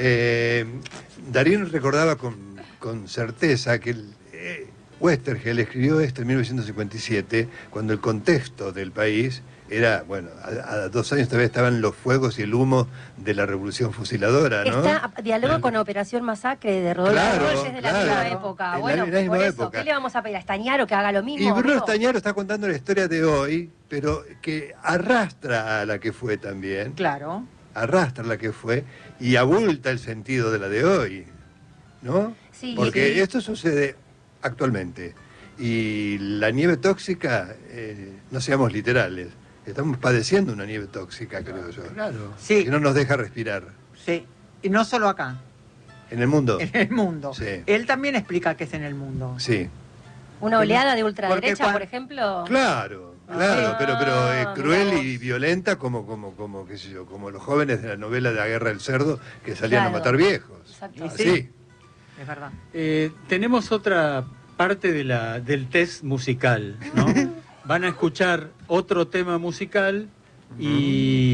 Darín recordaba con certeza que Westergel escribió esto en 1957, cuando el contexto del país era, bueno, a 2 años todavía estaban los fuegos y el humo de la revolución fusiladora, ¿no? Dialoga con Operación Masacre de Rodolfo Claro, Reyes de la claro. misma época. En la Bueno, misma por eso, época. ¿qué le vamos a pedir a Estañaro que haga lo mismo? Y Bruno amigo? Estañaro está contando la historia de hoy, pero que arrastra a la que fue también, Claro. arrastra a la que fue y abulta el sentido de la de hoy, ¿no? Sí, Porque sí. esto sucede actualmente. Y la nieve tóxica, no seamos literales, estamos padeciendo una nieve tóxica, creo yo, Claro. Sí, que no nos deja respirar. sí. Y no solo acá, En el mundo, en el mundo. Sí. Él también explica que es en el mundo. sí. Una oleada de ultraderecha, Porque por ejemplo. Claro, Ah, pero mira cruel y vos. violenta como, qué sé yo, como los jóvenes de la novela de La Guerra del Cerdo que salían Claro. a matar viejos. Exacto. Y Así. sí. Es verdad. Tenemos otra parte del test musical, ¿no? Van a escuchar otro tema musical y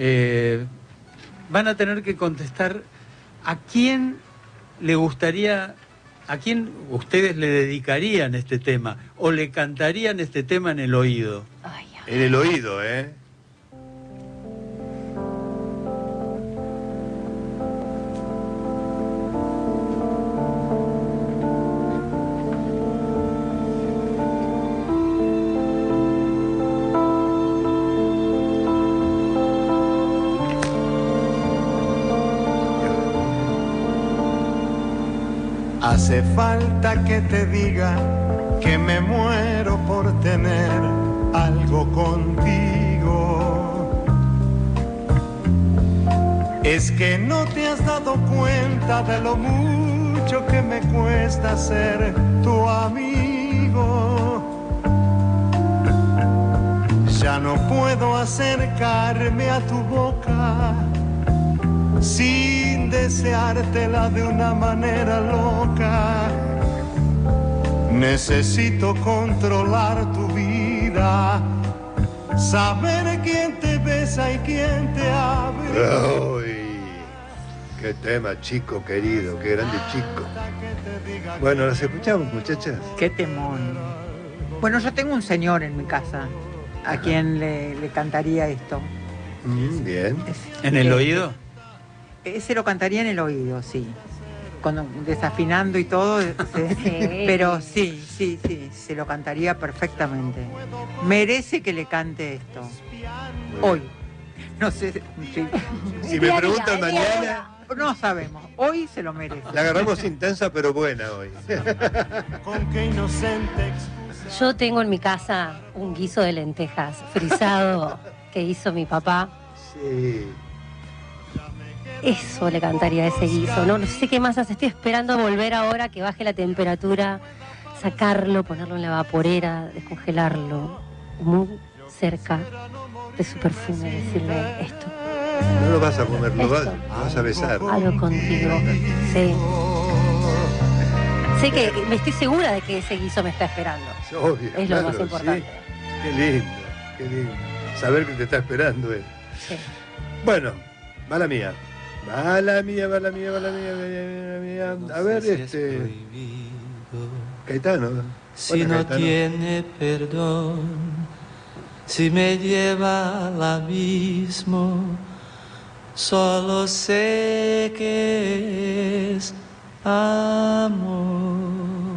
van a tener que contestar a quién le gustaría, a quién ustedes le dedicarían este tema o le cantarían este tema en el oído. Ay, En el oído, ¿eh? Hace falta que te diga que me muero por tener algo contigo. Es que no te has dado cuenta de lo mucho que me cuesta ser tu amigo. Ya no puedo acercarme a tu boca sin deseártela de una manera loca. Necesito controlar tu vida, saber quién te besa y quién te abre. ¡Uy! ¡Qué tema, chico querido! ¡Qué grande chico! Bueno, ¿las escuchamos, muchachas? Qué temón. Bueno, yo tengo un señor en mi casa a quien le cantaría esto. Bien. ¿En el oído? Ese lo cantaría en el oído, sí. Cuando desafinando y todo, Sí. pero sí, se lo cantaría perfectamente. Merece que le cante esto. Hoy. No sé si... Si me preguntan día a día. mañana, No sabemos. Hoy se lo merece. la agarramos intensa pero buena hoy. Con qué inocente Yo tengo en mi casa un guiso de lentejas frisado que hizo mi papá. Sí. Eso le cantaría a ese guiso. No sé qué más hace. Estoy esperando volver ahora que baje la temperatura, sacarlo, ponerlo en la vaporera, descongelarlo. cerca de su perfume, decirle esto. No lo vas a comer, lo Esto. vas a besar. Algo contigo, sí. Sé que, me estoy segura de que ese guiso me está esperando. Obvio, Es lo claro, más importante. sí. Qué lindo, qué lindo. Saber que te está esperando él. Sí. Bueno, va la mía. Va la mía. A ver, Caetano. Si Hola, no Caetano. tiene perdón, si me lleva al abismo, solo sé que es amor.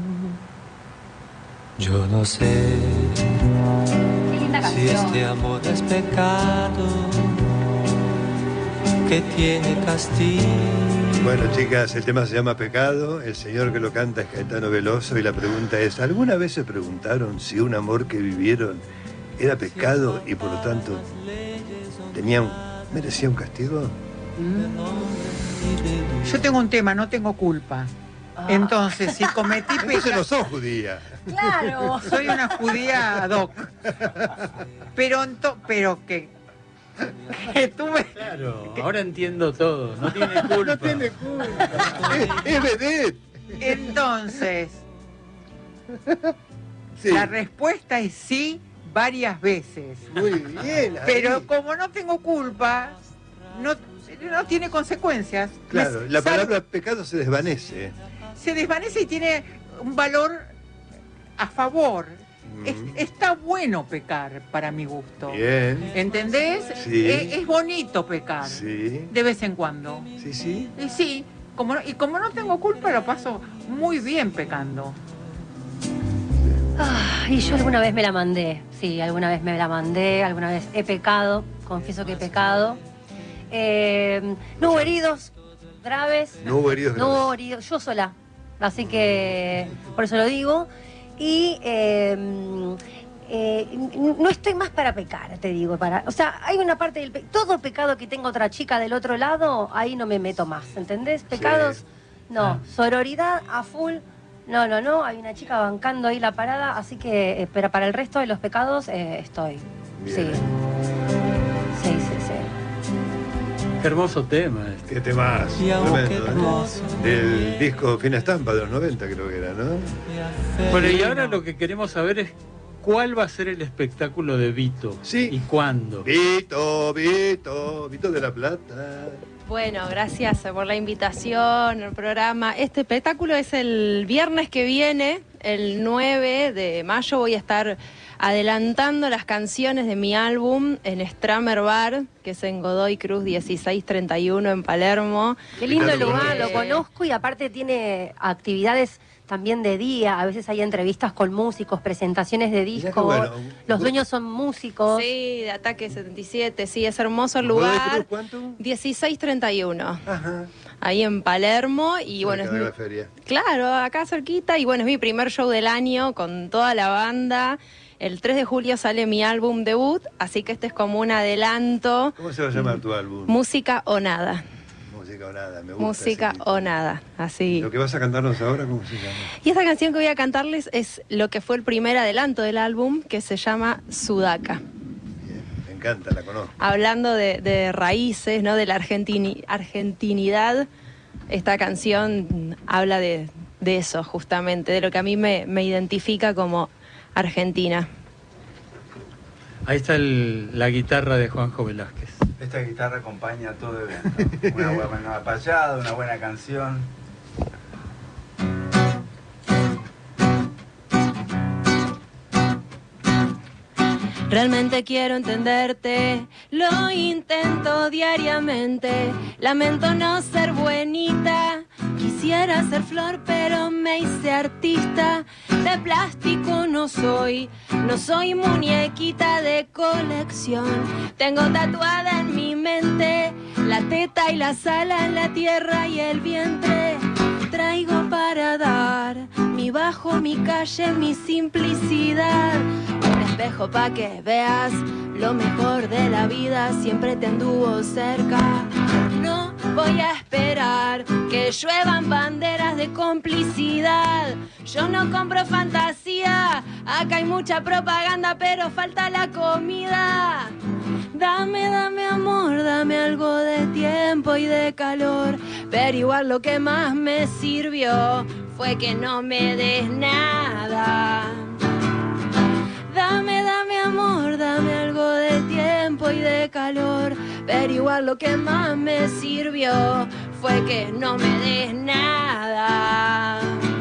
Yo no sé Qué linda si canción. este amor es pecado, que tiene castigo. Bueno, chicas, el tema se llama Pecado. El señor que lo canta es Caetano Veloso. Y la pregunta es: ¿alguna vez se preguntaron si un amor que vivieron era pecado y por lo tanto merecía un castigo? Yo tengo un tema, no tengo culpa. Entonces, si cometí Entonces no pecado, sos judía. Claro. soy una judía ad hoc. Pero que tuve... Claro, ahora entiendo todo. No tiene culpa. No tiene culpa. Es vedette. Entonces, Sí. la respuesta es sí varias veces. Muy bien. ahí. Pero como no tengo culpa, no tiene consecuencias. Claro, la palabra pecado se desvanece. Se desvanece y tiene un valor a favor. Está bueno pecar, para mi gusto. Bien. ¿Entendés? Sí. Es bonito pecar. Sí. De vez en cuando. Sí. Y sí, como no tengo culpa, lo paso muy bien pecando. Y yo alguna vez me la mandé. Sí, alguna vez me la mandé. Alguna vez he pecado. Confieso que he pecado. No hubo heridos graves. No hubo heridos No graves. hubo heridos. Yo sola. Así que por eso lo digo. Y no estoy más para pecar, te digo. O sea, hay una parte del todo pecado que tenga otra chica del otro lado, ahí no me meto más, ¿entendés? Pecados, Sí. no. Sororidad a full, no. Hay una chica bancando ahí la parada, así que, pero para el resto de los pecados estoy. Bien. Sí. Sí. Qué hermoso tema. Qué temas. Y aunque Tremendo, hermoso. Del disco Fina Estampa de los 90, creo que era, ¿no? Bueno, y ahora lo que queremos saber es cuál va a ser el espectáculo de Vito. Sí. ¿Y cuándo? Vito de la Plata. Bueno, gracias por la invitación al programa. Este espectáculo es el viernes que viene, el 9 de mayo. Voy a estar adelantando las canciones de mi álbum en Stramer Bar, que es en Godoy Cruz 1631 en Palermo. Qué lindo Ricardo lugar, Coronel. lo conozco y aparte tiene actividades también de día, a veces hay entrevistas con músicos, presentaciones de Mirá qué disco, bueno. los dueños son músicos. Sí, de Ataque 77, sí, es hermoso el ¿Godoy lugar. Cruz cuánto? 1631, Ajá. ahí en Palermo. Y bueno, Cerca de la feria. claro, acá cerquita. Y bueno, es mi primer show del año con toda la banda. El 3 de julio sale mi álbum debut, así que este es como un adelanto. ¿Cómo se va a llamar tu álbum? Música o nada. Música o nada, me gusta. Música ese título. o nada, así. Lo que vas a cantarnos ahora, ¿cómo se llama? Y esta canción que voy a cantarles es lo que fue el primer adelanto del álbum, que se llama Sudaca. Bien, me encanta, la conozco. Hablando de raíces, ¿no? De la argentinidad, esta canción habla de eso, justamente, de lo que a mí me identifica como argentina. Ahí está la guitarra de Juanjo Velázquez. Esta guitarra acompaña todo evento. Una buena payada, una buena canción. Realmente quiero entenderte, lo intento diariamente. Lamento no ser buenita, quisiera ser flor pero me hice artista. De plástico no soy muñequita de colección. Tengo tatuada en mi mente la teta y la sala en la tierra y el vientre. Traigo para dar mi bajo, mi calle, mi simplicidad. Un espejo pa' que veas lo mejor de la vida, siempre te anduvo cerca. No voy a esperar que que lluevan banderas de complicidad. Yo no compro fantasía, acá hay mucha propaganda, pero falta la comida. Dame, dame amor, dame algo de tiempo y de calor, pero igual lo que más me sirvió fue que no me des nada. Dame, dame amor, dame algo de tiempo y de calor, pero igual lo que más me sirvió fue que no me des nada.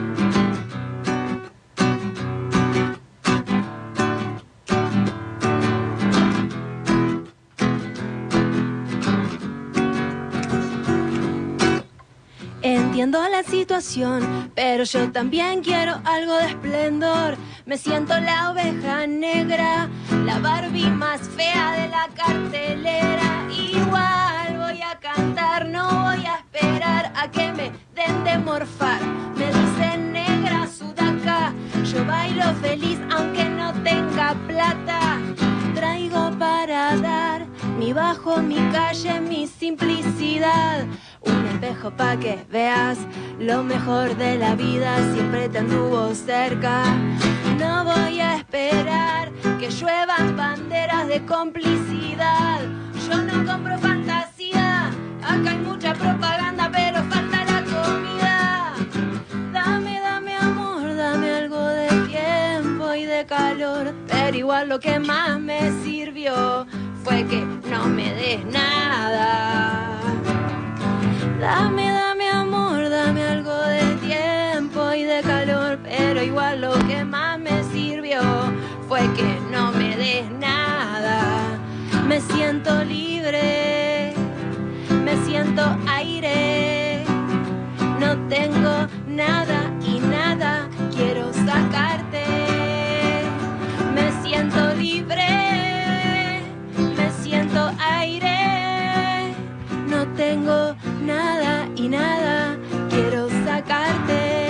Entiendo la situación, pero yo también quiero algo de esplendor. Me siento la oveja negra, la Barbie más fea de la cartelera. Igual voy a cantar, no voy a esperar a que me den de morfar. Me dicen negra sudaca, yo bailo feliz aunque no tenga plata. Traigo para dar mi bajo, mi calle, mi simplicidad. Un espejo pa' que veas lo mejor de la vida, siempre te anduvo cerca. No voy a esperar que lluevan banderas de complicidad. Yo no compro fantasía, acá hay mucha propaganda, pero falta la comida. Dame, dame amor, dame algo de tiempo y de calor, pero igual lo que más me sirvió fue que no me des nada. Dame, dame amor, dame algo de tiempo y de calor, pero igual lo que más me sirvió fue que no me des nada. Me siento libre, me siento aire, no tengo nada y nada quiero sacarte. Me siento libre, me siento aire, no tengo nada y nada quiero sacarte.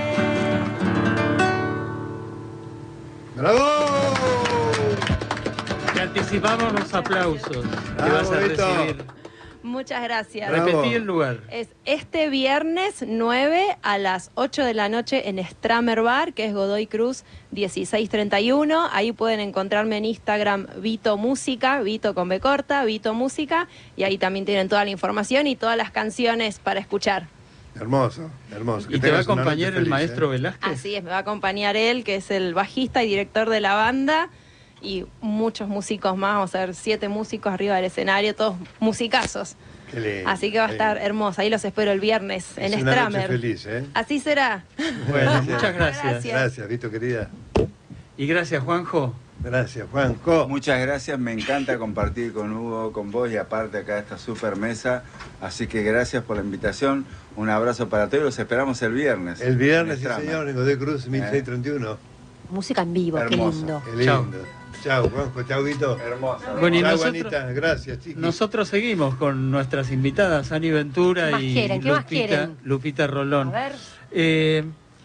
¡Bravo! Te anticipamos los aplausos que vas a recibir. Muchas gracias. Bravo. Repetí el lugar. Es este viernes 9 a las 8 de la noche en Stramer Bar, que es Godoy Cruz 1631. Ahí pueden encontrarme en Instagram Vito Música, Vito con B corta, Vito Música, y ahí también tienen toda la información y todas las canciones para escuchar. Hermoso, hermoso. Que ¿Y te va a tengas una acompañar noche el feliz, maestro Velázquez? Así es, me va a acompañar él, que es el bajista y director de la banda, y muchos músicos más. Vamos a ver 7 músicos arriba del escenario, todos musicazos. Qué lindo, Así que va a estar hermoso. Ahí los espero el viernes en es una noche Stramer. feliz, ¿eh? Así será. Bueno, muchas gracias. Gracias. Gracias, Vito, querida. Y gracias, Juanjo. Gracias, Juanjo. Muchas gracias, me encanta compartir con Hugo, con vos y aparte acá esta super mesa. Así que gracias por la invitación. Un abrazo para todos y los esperamos el viernes. El viernes, sí, Stramer. señor, en Godoy Cruz 1631. Música en vivo, Hermoso. qué lindo. Qué lindo. Chao, Juanjo. Chao, Vito. Hermoso. Bueno, y Chao, nosotros, Anita. Gracias, chiquis. nosotros seguimos con nuestras invitadas, Ani Ventura ¿Qué más y quieren? ¿Qué más quieren? Lupita A Rolón. ver.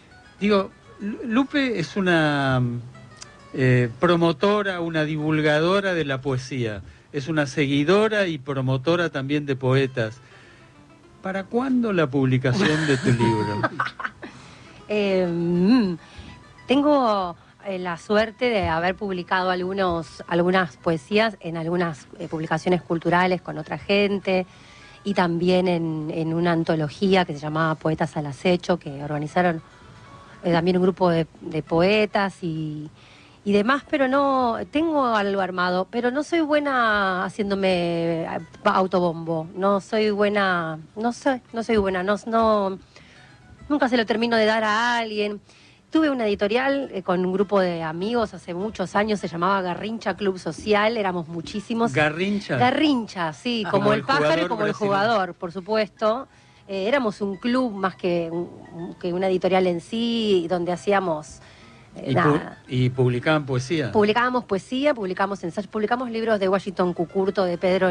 Lupe es una promotora, una divulgadora de la poesía. Es una seguidora y promotora también de poetas. ¿Para cuándo la publicación de tu libro? Tengo la suerte de haber publicado algunas poesías en algunas publicaciones culturales con otra gente y también en una antología que se llamaba Poetas al Acecho, que organizaron también un grupo de poetas y demás, pero no, tengo algo armado, pero no soy buena haciéndome autobombo, no soy buena, nunca se lo termino de dar a alguien. Tuve una editorial con un grupo de amigos hace muchos años, se llamaba Garrincha Club Social, éramos muchísimos. ¿Garrincha? Garrincha, sí, Ah, como el pájaro y jugador como el brasileño. jugador, por supuesto. Éramos un club más que una editorial en sí, donde hacíamos nada. ¿Y publicaban poesía? Publicábamos poesía, publicamos ensayos, publicamos libros de Washington Cucurto, de Pedro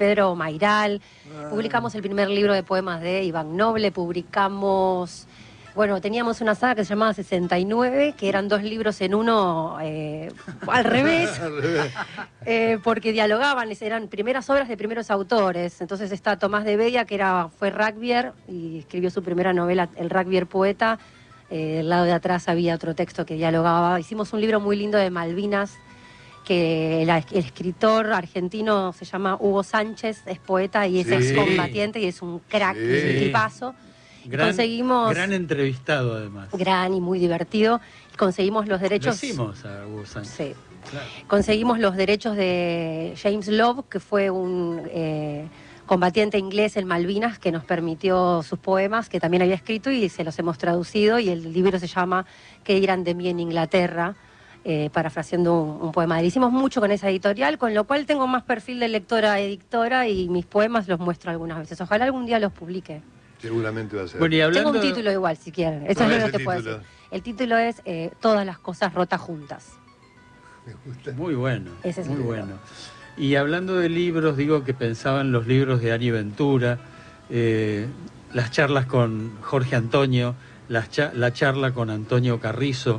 Mairal, publicamos el primer libro de poemas de Iván Noble, publicamos Bueno, teníamos una saga que se llamaba 69, que eran 2 libros en uno al revés, porque dialogaban, eran primeras obras de primeros autores. Entonces está Tomás de Bella, que fue rugbyer y escribió su primera novela, El rugbyer poeta. Del lado de atrás había otro texto que dialogaba. Hicimos un libro muy lindo de Malvinas, que el escritor argentino se llama Hugo Sánchez, es poeta y es excombatiente y es un crack, un tipazo. Gran entrevistado, además. Gran y muy divertido. Conseguimos los derechos. Lo hicimos a Hugo Sánchez. Sí. Claro. Conseguimos los derechos de James Love, que fue un combatiente inglés en Malvinas, que nos permitió sus poemas, que también había escrito, y se los hemos traducido. Y el libro se llama ¿Qué dirán de mí en Inglaterra? Parafraseando un poema. Hicimos mucho con esa editorial, con lo cual tengo más perfil de lectora-editora y mis poemas los muestro algunas veces. Ojalá algún día los publique. Seguramente va a ser. Bueno, y hablando... Tengo un título igual, si quieren. Eso es lo que puedo decir. El título es Todas las cosas rotas juntas. Me gusta. Muy bueno, Ese es muy el libro. bueno. Y hablando de libros, digo que pensaba en los libros de Ani Ventura, las charlas con Jorge Antonio, la charla con Antonio Carrizo.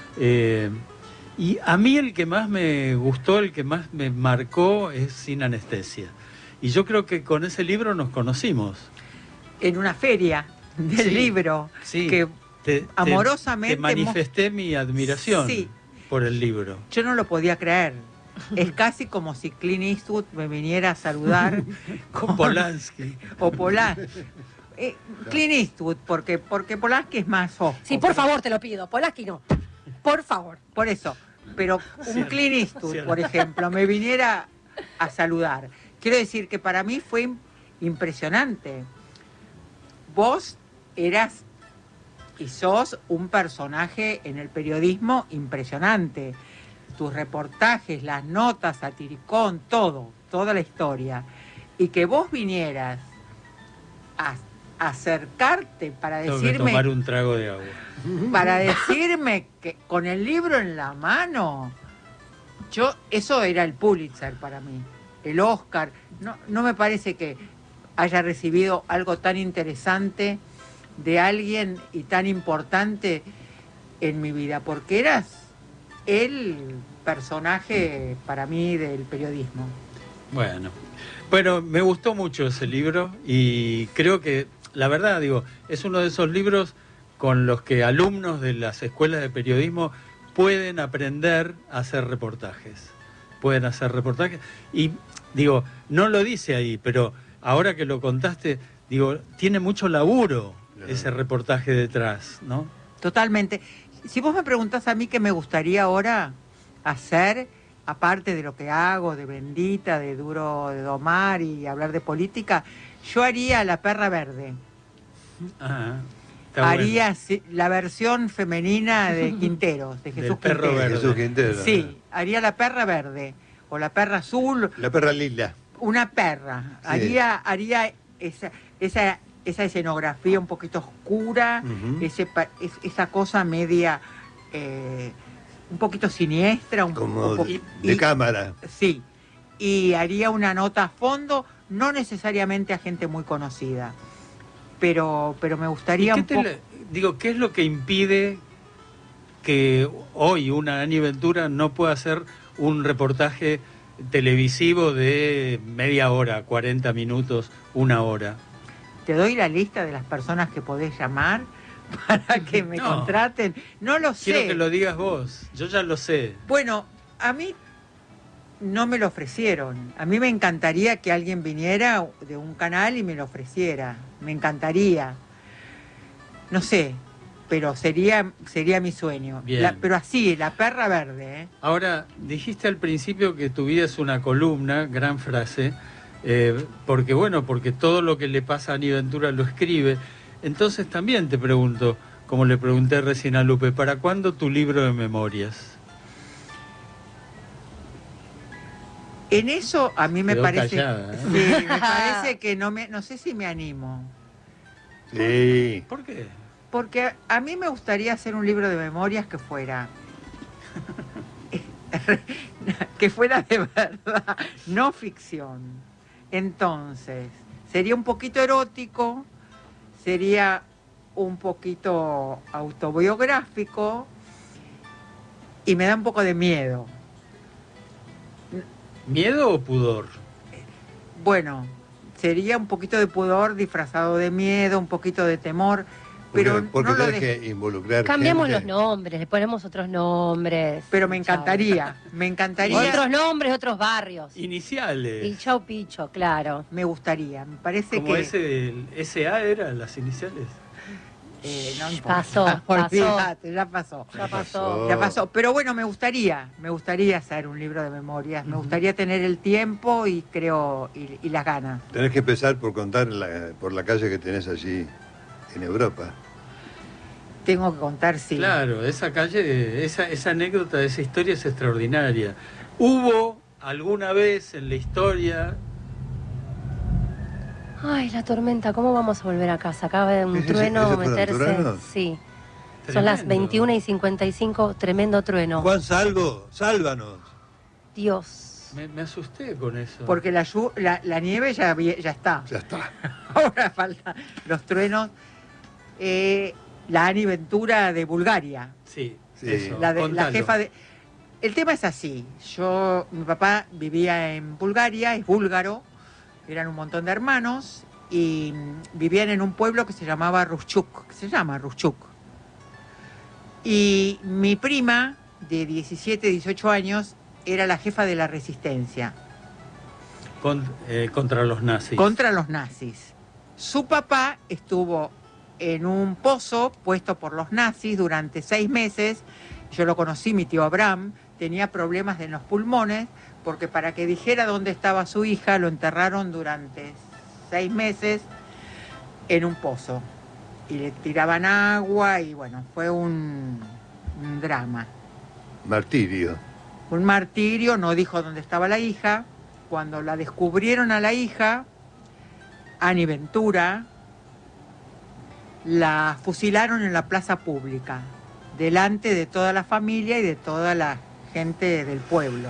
Y a mí el que más me gustó, el que más me marcó es Sin Anestesia. Y yo creo que con ese libro nos conocimos. En una feria del libro, Sí, que amorosamente... te manifesté mi admiración por el libro. Yo no lo podía creer. Es casi como si Clint Eastwood me viniera a saludar Con Polanski. o Polanski. Clint Eastwood, porque Polanski es más ojo. Sí, por favor, te lo pido. Polanski no. Por favor. Por eso. Pero un Cierto, Clint Eastwood, cierto. por ejemplo, me viniera a saludar. Quiero decir que para mí fue impresionante. Vos eras y sos un personaje en el periodismo impresionante. Tus reportajes, las notas, Satiricón, toda la historia. Y que vos vinieras a acercarte para Tengo que decirme... tomar un trago de agua. Para decirme que con el libro en la mano, eso era el Pulitzer para mí, el Oscar. No me parece que haya recibido algo tan interesante de alguien y tan importante en mi vida, porque eras el personaje para mí del periodismo. Bueno, me gustó mucho ese libro y creo que, la verdad, digo, es uno de esos libros con los que alumnos de las escuelas de periodismo pueden aprender a hacer reportajes. Pueden hacer reportajes. Y digo, no lo dice ahí, pero ahora que lo contaste, digo, tiene mucho laburo ese reportaje detrás, ¿no? Totalmente. Si vos me preguntás a mí qué me gustaría ahora hacer, aparte de lo que hago, de Bendita, de Duro de Domar y hablar de política, yo haría La Perra Verde. Ah, Haría la versión femenina de Quinteros, de Jesús Del Perro Quinteros. Verde. Jesús Quintero. Sí, haría La Perra Verde o La Perra Azul, La perra lila. una perra. Sí. Haría esa escenografía un poquito oscura, Ujú. esa cosa media, un poquito siniestra. Como poqui- de cámara. Sí, y haría una nota a fondo, no necesariamente a gente muy conocida, pero me gustaría un poco... ¿Qué es lo que impide que hoy una Ani Ventura no pueda hacer un reportaje televisivo de media hora, 40 minutos, una hora? Te doy la lista de las personas que podés llamar para que me No. contraten. No lo sé. Quiero que lo digas vos, yo ya lo sé. Bueno, a mí no me lo ofrecieron. A mí me encantaría que alguien viniera de un canal y me lo ofreciera. Me encantaría. No sé, pero sería mi sueño. Bien. Pero así, La Perra Verde, ¿eh? Ahora, dijiste al principio que tu vida es una columna, gran frase, porque todo lo que le pasa a Ani Ventura lo escribe. Entonces también te pregunto, como le pregunté recién a Lupe, ¿para cuándo tu libro de memorias? En eso a mí me Quedó parece... callada, ¿eh? Sí, me parece que no sé si me animo. Sí. ¿Por qué? Porque a mí me gustaría hacer un libro de memorias que fuera de verdad, no ficción. Entonces, sería un poquito erótico, sería un poquito autobiográfico y me da un poco de miedo. ¿Miedo o pudor? Bueno, sería un poquito de pudor disfrazado de miedo, un poquito de temor, pero porque no lo tenés que involucrar Cambiamos gente. los nombres, le ponemos otros nombres. Pero me encantaría. Otros nombres, otros barrios. Iniciales. Y chau picho, claro. Me gustaría, me parece Como que... ese, el SA eran las iniciales. No importa. Pasó. Olvídate, ya pasó. Ya pasó. Ya pasó. Pero bueno, me gustaría hacer un libro de memorias. Me gustaría tener el tiempo y y las ganas. Tenés que empezar por contar por la calle que tenés allí en Europa. Tengo que contar, sí. Claro, esa calle, esa anécdota, esa historia es extraordinaria. ¿Hubo alguna vez en la historia... Ay, la tormenta, ¿cómo vamos a volver a casa? Acaba de un ¿Ese trueno fue un meterse. trueno? Sí. Tremendo. Son las 21:55, tremendo trueno. Juan Salvo, sálvanos. Dios. Me asusté con eso. Porque la nieve ya está. Ya está. Ahora faltan los truenos. La Ani Ventura de Bulgaria. Sí, Sí. eso, La contalo. jefa de... El tema es así. Mi papá vivía en Bulgaria, es búlgaro, eran un montón de hermanos y vivían en un pueblo que se llamaba Rushchuk, que se llama Rushchuk. Y mi prima, de 17, 18 años, era la jefa de la resistencia. Contra los nazis. Contra los nazis. Su papá estuvo en un pozo puesto por los nazis durante 6 meses. Yo lo conocí, mi tío Abraham, tenía problemas en los pulmones, porque para que dijera dónde estaba su hija, lo enterraron durante 6 meses en un pozo. Y le tiraban agua y bueno, fue un drama. Martirio. Un martirio, no dijo dónde estaba la hija. Cuando la descubrieron a la hija, Ani Ventura, la fusilaron en la plaza pública, delante de toda la familia y de toda la gente del pueblo.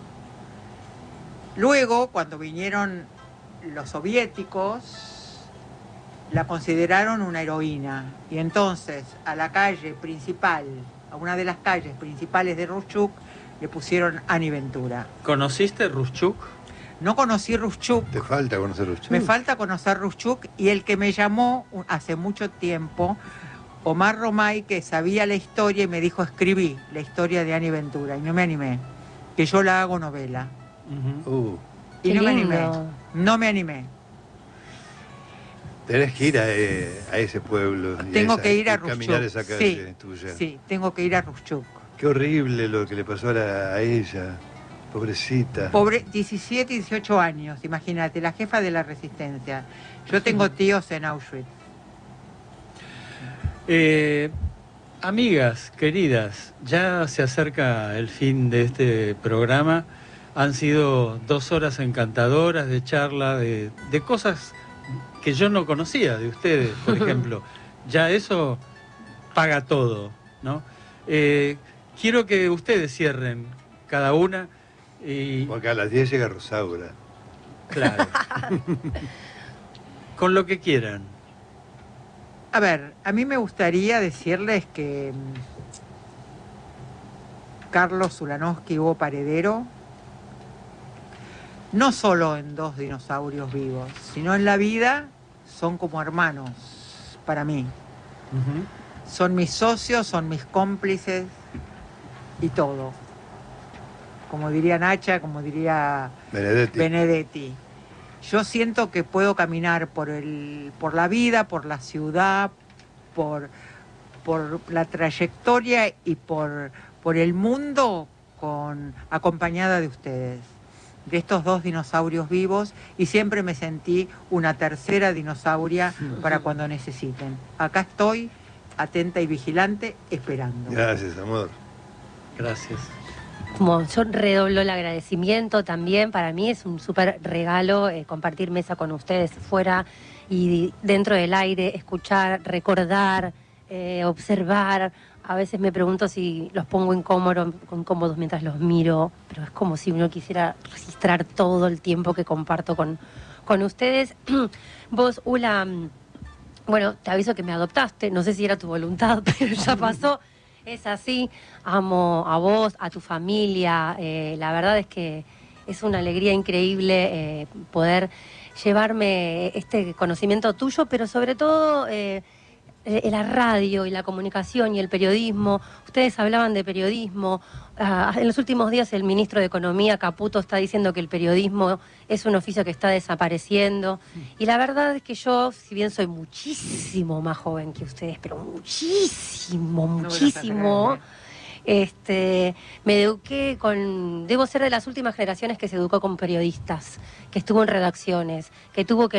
Luego, cuando vinieron los soviéticos, la consideraron una heroína. Y entonces, a la calle principal, a una de las calles principales de Rushchuk, le pusieron Ani Ventura. ¿Conociste Rushchuk? No conocí Rushchuk. Te falta conocer Rushchuk. Me falta conocer Rushchuk, y el que me llamó hace mucho tiempo, Omar Romay, que sabía la historia y me dijo, escribí la historia de Ani Ventura, y no me animé, que yo la hago novela. Ujú. Y Qué no me lindo. animé, no me animé. Tenés que ir a ese pueblo. Tengo que ir a y caminar Rushchuk. esa calle tuya. Sí, tengo que ir a Rushchuk. Qué horrible lo que le pasó a ella. Pobrecita. Pobre, 17, 18 años, imagínate, la jefa de la resistencia. Yo tengo tíos en Auschwitz. Amigas, queridas, ya se acerca el fin de este programa. Han sido 2 horas encantadoras de charla, de cosas que yo no conocía de ustedes, por ejemplo. Ya eso paga todo, ¿no? Quiero que ustedes cierren cada una. Y, Porque a las 10 llega Rosaura. claro. Con lo que quieran. A ver, a mí me gustaría decirles que Carlos Ulanowski y Hugo Paredero, no solo en 2 dinosaurios vivos, sino en la vida, son como hermanos para mí. Ujú. Son mis socios, son mis cómplices y todo. Como diría Nacha, como diría Benedetti. Yo siento que puedo caminar por la vida, por la ciudad, por la trayectoria y por el mundo acompañada de ustedes, de estos 2 dinosaurios vivos, y siempre me sentí una tercera dinosauria para cuando necesiten. Acá estoy, atenta y vigilante, esperando. Gracias, amor. Gracias. Como yo redoblo el agradecimiento también, para mí es un súper regalo compartir mesa con ustedes fuera y dentro del aire, escuchar, recordar, observar. A veces me pregunto si los pongo incómodos mientras los miro, pero es como si uno quisiera registrar todo el tiempo que comparto con ustedes. Vos, Ula, Bueno, te aviso que me adoptaste, no sé si era tu voluntad, pero ya pasó. Es así, amo a vos, a tu familia, la verdad es que es una alegría increíble poder llevarme este conocimiento tuyo, pero sobre todo la radio y la comunicación y el periodismo. Ustedes hablaban de periodismo. En los últimos días el ministro de Economía, Caputo, está diciendo que el periodismo es un oficio que está desapareciendo. Y la verdad es que yo, si bien soy muchísimo más joven que ustedes, pero muchísimo, me eduqué debo ser de las últimas generaciones que se educó con periodistas, que estuvo en redacciones, que tuvo que